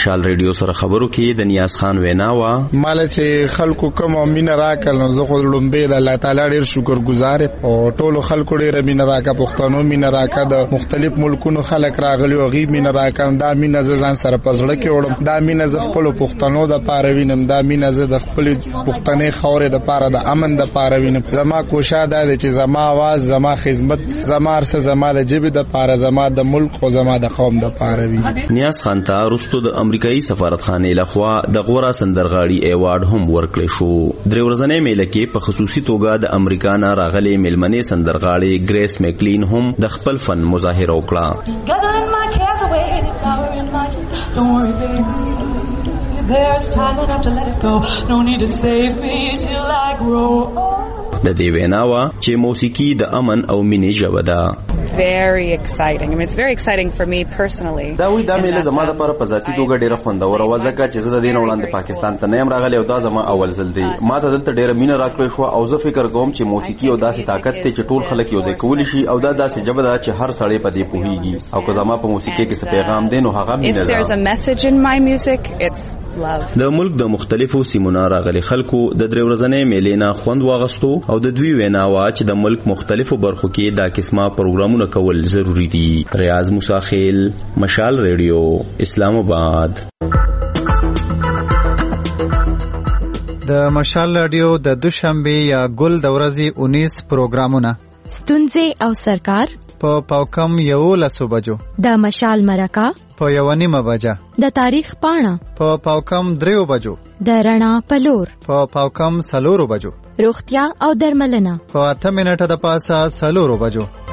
مشال ریډیو سره خبرو کې د نیاز خان ویناوه مال چې خلکو کوم مینه راکړل نو زه خو لومبه د الله تعالی ډیر شکر گزار او ټولو خلکو ډیر مینه راکړه پښتنو مینه راکړه د مختلف ملکونو خلک راغلي او غي مینه راکړه دا مینه ځان سره پزړه کې وړم دا مینه ز خپل پښتنو د پاره وینم دا مینه ز د خپل پښتنې خورې د پاره د امن د پاره وینم زما کوشا ده چې زما आवाज زما خدمت زما ارسه زما د جبه د پاره زما د ملک او زما د قوم د پاره وي نیاز خان ته رستو د امریکایي سفارتخانه لخوا د غورا سندرغاړي ایوارډ هم ورکړل شو درې ورځې میله کې په خصوصي توګه د امریکا نه راغلي ملمنې سندرغاړي ګریس میکلین هم د خپل فن مظاهره وکړه د دې ویناوه چې موسیقي د امن او مینې ژبه ده very exciting. I mean, it's very exciting for me personally. دا وی دا میله زما د پر په ذاتی توګه ډیره خوندوره و ځکه چې زه د دین وړاندې پاکستان ته نیم راغلی او دا زما اول ځل دی ما ته دلته ډیره مینه راکړې شو او زه فکر کوم چې موسیقي او داسې طاقت ته چې ټول خلک یو ځای کولی شي او دا داسې ژبه ده چې هر سړی په دې پوهیږي او که زما په موسیقي کې څه پیغام دی نو هغه مینه ده. If there's a message in my music, it's love. د ملک د مختلفو سیمونو راغلي خلکو د درې ورځې میلې نه خوند واغستو او د دوی ویناوه چې د ملک مختلفو برخو کې دا قسمه پروګرامونه کول ضروری دي. ریاض موسی خیل، مشال ریډیو، اسلام آباد. د مشال ریډیو د دوشنبه یا ګل د ورځې 19 پروګرامونه ستونزې او سرکار په پاوکم 11 بجو د مشال مرکه په 1:30 بجه د تاریخ پاڼه په پاوکم 3 بجو د رڼا پلور په پاوکم 4 بجو روغتیا او درملنه په 8 منټه د پاسه 4 بجو